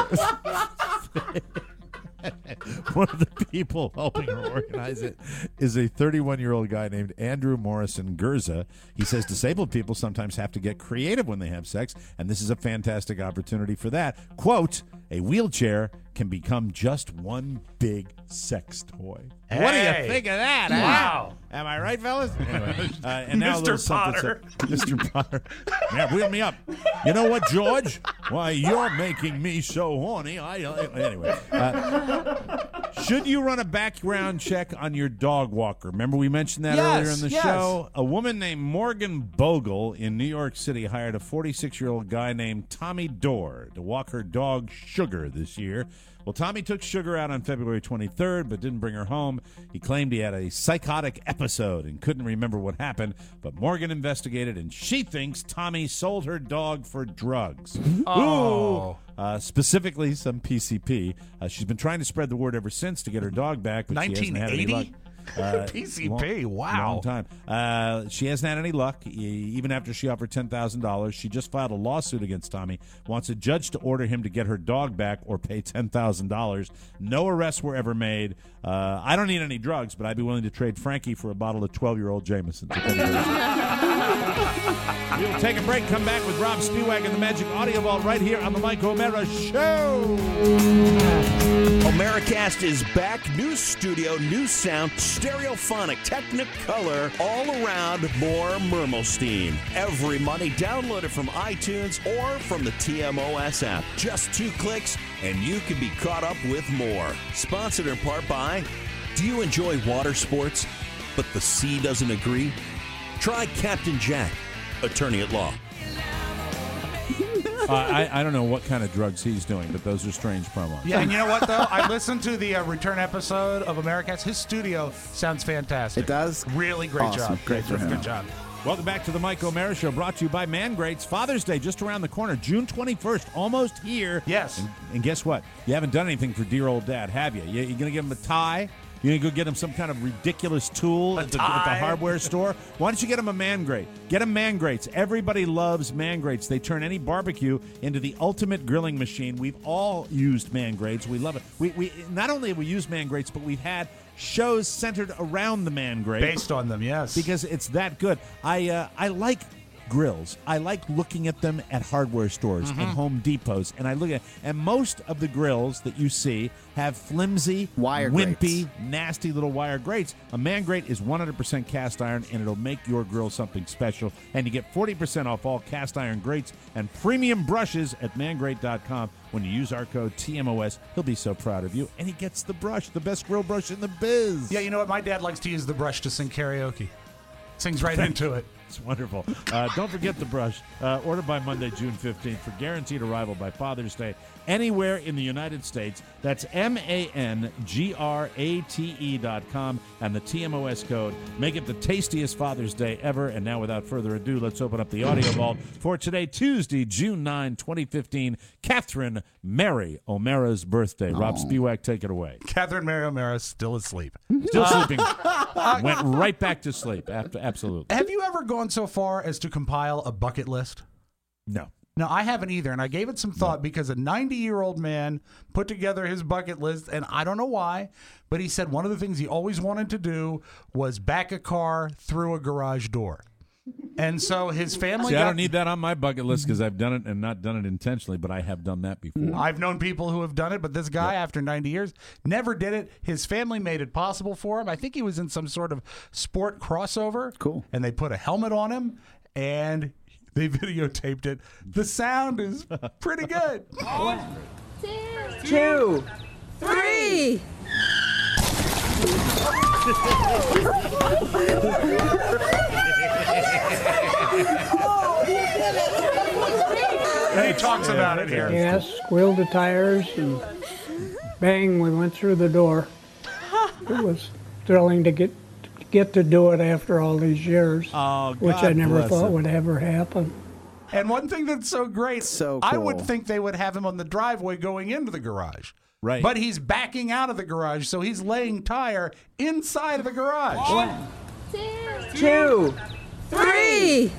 one of the people helping her organize it is a 31-year-old guy named Andrew Morrison Gurza. He says disabled people sometimes have to get creative when they have sex, and this is a fantastic opportunity for that. Quote, a wheelchair can become just one big sex toy. Hey. What do you think of that? huh? Wow. Am I right, fellas? Anyway, and now a Mr. little something- Potter. Mr. Potter. Yeah, wheel me up. You know what, George? Why, you're making me so horny. Anyway. Should you run a background check on your dog walker? Remember we mentioned that earlier in the show? A woman named Morgan Bogle in New York City hired a 46-year-old guy named Tommy Dorr to walk her dog Sugar this year. Well, Tommy took Sugar out on February 23rd, but didn't bring her home. He claimed he had a psychotic episode and couldn't remember what happened, but Morgan investigated, and she thinks Tommy sold her dog for drugs. Oh. Specifically some PCP. She's been trying to spread the word ever since to get her dog back, but she hasn't had any luck. 1980? PCP, wow. Long time. She hasn't had any luck, even after she offered $10,000. She just filed a lawsuit against Tommy, wants a judge to order him to get her dog back or pay $10,000. No arrests were ever made. I don't need any drugs, but I'd be willing to trade Frankie for a bottle of 12-year-old Jameson. We'll take a break, come back with Rob Spiewak and the Magic Audio Vault right here on the Mike O'Mara Show. Americast is back. New studio, new sound, stereophonic, Technicolor, all around more Mermelstein. Every Monday, download it from iTunes or from the TMOS app. Just 2 clicks, and you can be caught up with more. Sponsored in part by, do you enjoy water sports, but the sea doesn't agree? Try Captain Jack, attorney at law. I don't know what kind of drugs he's doing, but those are strange promos. Yeah, and you know what, though? I listened to the return episode of Americast. His studio sounds fantastic. It does? Really great Awesome. job. Great for him. Good job. Welcome back to the Mike O'Mara Show, brought to you by Man Greats. Father's Day just around the corner, June 21st, almost here. Yes. And guess what? You haven't done anything for dear old dad, have you? You're going to give him a tie? You're going to go get him some kind of ridiculous tool at the hardware store? Why don't you get him a Man Grate? Get him Man Grates. Everybody loves Man Grates. They turn any barbecue into the ultimate grilling machine. We've all used Man Grates. We love it. We not only have we used Man Grates, but we've had shows centered around the Man Grate. Based on them, yes. Because it's that good. I like grills. I like looking at them at hardware stores and Home Depots, and most of the grills that you see have flimsy, wimpy, nasty little wire grates. A Man Grate is 100% cast iron, and it'll make your grill something special. And you get 40% off all cast iron grates and premium brushes at mangrate.com. When you use our code TMOS, he'll be so proud of you. And he gets the brush, the best grill brush in the biz. Yeah, you know what? My dad likes to use the brush to sing karaoke. Sings right into it. It's wonderful. Don't forget the brush. Order by Monday, June 15th for guaranteed arrival by Father's Day anywhere in the United States. That's mangrate.com and the TMOS code. Make it the tastiest Father's Day ever. And now, without further ado, let's open up the audio vault for today, Tuesday, June 9, 2015, Catherine Mary O'Mara's birthday. Rob Spiewak, take it away. Catherine Mary O'Mara still asleep. Still sleeping. Went right back to sleep. Absolutely. Have you ever gone so far as to compile a bucket list? No. No, I haven't either, and I gave it some thought because a 90-year-old man put together his bucket list, and I don't know why, but he said one of the things he always wanted to do was back a car through a garage door. And so his family I don't need that on my bucket list because I've done it and not done it intentionally, but I have done that before. I've known people who have done it, but this guy, after 90 years, never did it. His family made it possible for him. I think he was in some sort of sport crossover. Cool. And they put a helmet on him, and they videotaped it. The sound is pretty good. 1, 2, 3. He talks about it here. Yes, squealed the tires and bang, we went through the door. It was thrilling to get to do it after all these years, which I never thought would ever happen. And one thing that's so great, so I cool. would think they would have him on the driveway going into the garage. Right. But he's backing out of the garage, so he's laying tire inside of the garage. 1, 2, 3.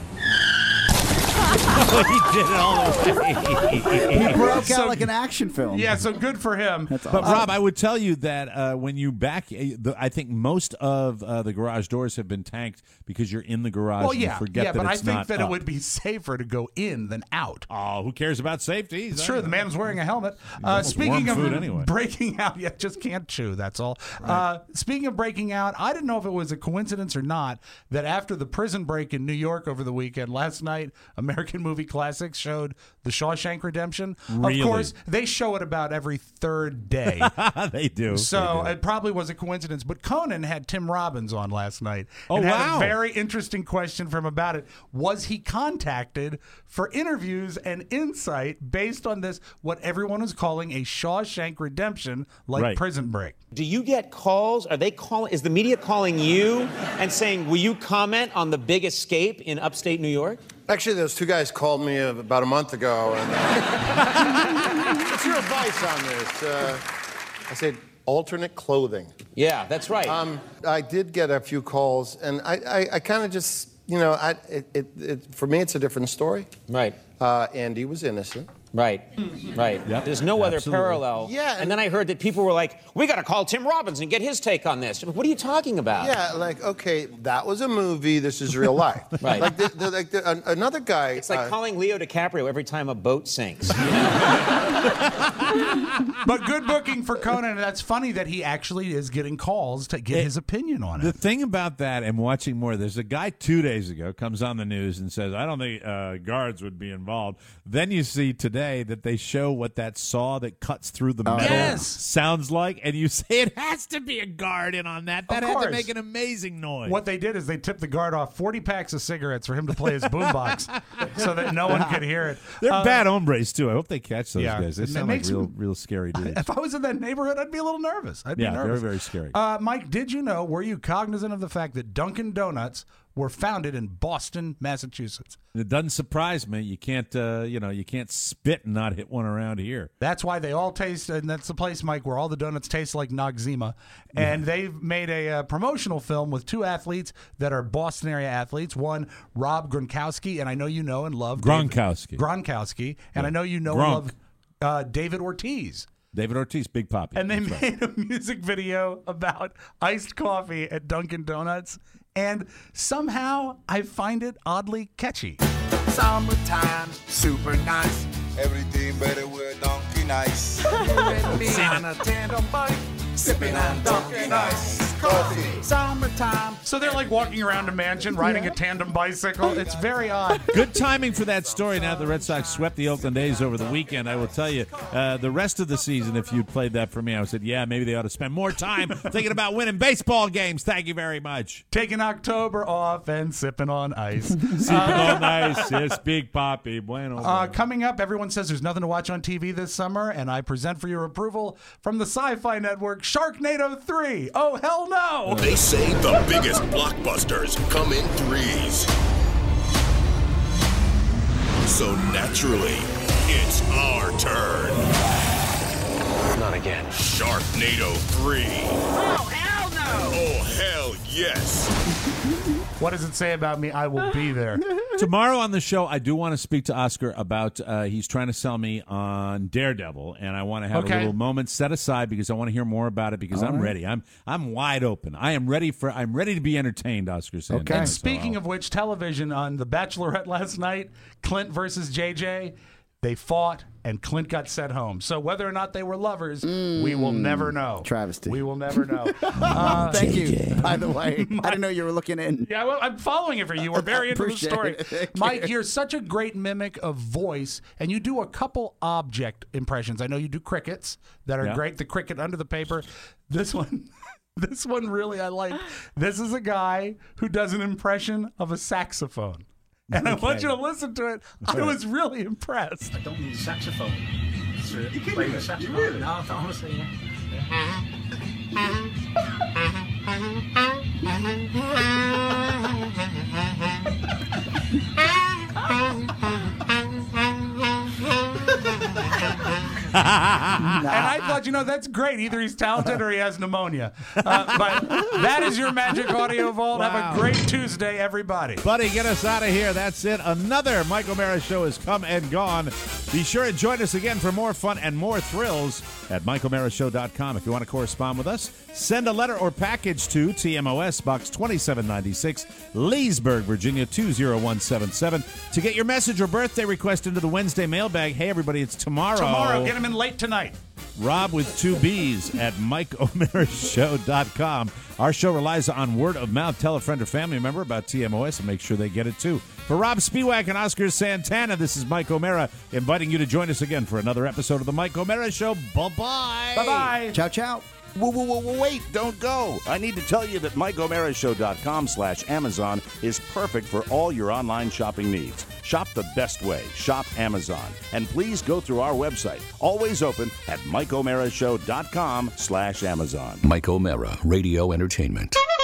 He did it all the way. He broke out like an action film. Yeah, so good for him. That's But awesome. Rob, I would tell you that when you back, I think most of the garage doors have been tanked because you're in the garage. Well, and you yeah, forget that but I it's think not that up. it would be safer to go in than out. Oh, who cares about safety? It's true. The man's wearing a helmet. almost Speaking warm of food anyway. breaking out, yeah, just can't chew. That's all. Speaking of breaking out, I didn't know if it was a coincidence or not that after the prison break in New York over the weekend, last night, American Movie Classics showed The Shawshank Redemption. Really? Of course, they show it about every third day. They do. So They do. it probably was a coincidence. But Conan had Tim Robbins on last night. Oh, and had wow. a very interesting question from him about it. Was he contacted for interviews and insight based on this, what everyone is calling a Shawshank Redemption, like Right. Prison Break? Do you get calls? Are they calling? Is the media calling you and saying, "Will you comment on the big escape in upstate New York"? Actually, those two guys called me about a month ago. And, what's your advice on this? I said, alternate clothing. Yeah, that's right. I did get a few calls, and I kind of just, for me, it's a different story. Right. Andy was innocent. Right. Right. Yep. There's no other Absolutely. parallel. Yeah, And then I heard that people were like, "We got to call Tim Robbins and get his take on this." What are you talking about? Yeah, like, okay, that was a movie. This is real life. Right. Like another guy. It's like calling Leo DiCaprio every time a boat sinks. But good booking for Conan. And that's funny that he actually is getting calls to get his opinion on it. The thing about that and watching more, there's a guy 2 days ago comes on the news and says, I don't think guards would be involved. Then you see today that they show what that saw that cuts through the metal Yes. sounds like, and you say it has to be a guard in on that. That Of had to course. make an amazing noise. What they did is they tipped the guard off 40 packs of cigarettes for him to play his boombox so that no one could hear it. They're bad hombres, too. I hope they catch those yeah. guys. They It sound like makes real scary dudes. If I was in that neighborhood, I'd be a little nervous. I'd be Yeah, nervous. very, very scary. Mike, did you know, were you cognizant of the fact that Dunkin' Donuts were founded in Boston, Massachusetts? It doesn't surprise me. You can't, you can't spit and not hit one around here. That's why they all taste, and that's the place, Mike, where all the donuts taste like Noxzema. And they've made a promotional film with two athletes that are Boston area athletes. One, Rob Gronkowski, and I know you know and love Gronkowski, and I know you know and love David Ortiz. David Ortiz, Big Poppy. And they That's made right. a music video about iced coffee at Dunkin' Donuts, and somehow I find it oddly catchy. Summertime, super nice. Everything better with Dunkin' Ice. You and me on a tandem bike, sipping on Dunkin' Ice coffee. Summertime. So they're like walking around a mansion, riding a tandem bicycle. It's very odd. Good timing for that story. Now the Red Sox swept the Oakland A's over the weekend. I will tell you, the rest of the season, if you'd played that for me, I would said, yeah, maybe they ought to spend more time thinking about winning baseball games. Thank you very much. Taking October off and sipping on ice. Sipping on ice. Yes, Big Poppy. Bueno. Coming up, everyone says there's nothing to watch on TV this summer, and I present for your approval from the Sci-Fi Network, Sharknado 3. Oh, hell no! They say the biggest blockbusters come in threes. So naturally, it's our turn. Not again. Sharknado 3. Oh, hell no! Oh, hell yes. What does it say about me? I will be there. Tomorrow on the show, I do want to speak to Oscar about he's trying to sell me on Daredevil, and I want to have a little moment set aside because I want to hear more about it because I'm ready. I'm wide open. I'm ready to be entertained, Oscar Santana. Okay. And speaking of which, television on The Bachelorette last night, Clint versus JJ, they fought and Clint got sent home. So whether or not they were lovers, we will never know. Travesty. We will never know. Thank you, by the way. I didn't know you were looking in. Yeah, well, I'm following it for you. We're very into the Appreciate story. it. Thank Mike, you. you're such a great mimic of voice, and you do a couple object impressions. I know you do crickets that are Yeah. great. The cricket under the paper. This one, This one really I like. This is a guy who does an impression of a saxophone. And I want you to listen to it. I was really impressed. I don't need a saxophone. You play the saxophone? Really? No, honestly, yeah. And I thought, that's great. Either he's talented or he has pneumia. But that is your Magic Audio Vault. Wow. Have a great Tuesday, everybody. Buddy, get us out of here. That's it. Another Mike O'Mara show has come and gone. Be sure to join us again for more fun and more thrills at MikeO'MaraShow.com. If you want to correspond with us, send a letter or package to TMOS Box 2796, Leesburg, Virginia 20177 to get your message or birthday request into the Wednesday mailbag. Hey, everybody, it's tomorrow. Tomorrow. Get him in late tonight. Rob with 2 B's at MikeO'MaraShow.com. Our show relies on word of mouth. Tell a friend or family member about TMOS and make sure they get it too. For Rob Spiewak and Oscar Santana, this is Mike O'Mara inviting you to join us again for another episode of the Mike O'Mara Show. Bye-bye. Bye-bye. Ciao, ciao. Wait, don't go. I need to tell you that MikeO'MaraShow.com/Amazon is perfect for all your online shopping needs. Shop the best way. Shop Amazon. And please go through our website. Always open at MikeO'MaraShow.com/Amazon. Mike O'Mara, Radio Entertainment.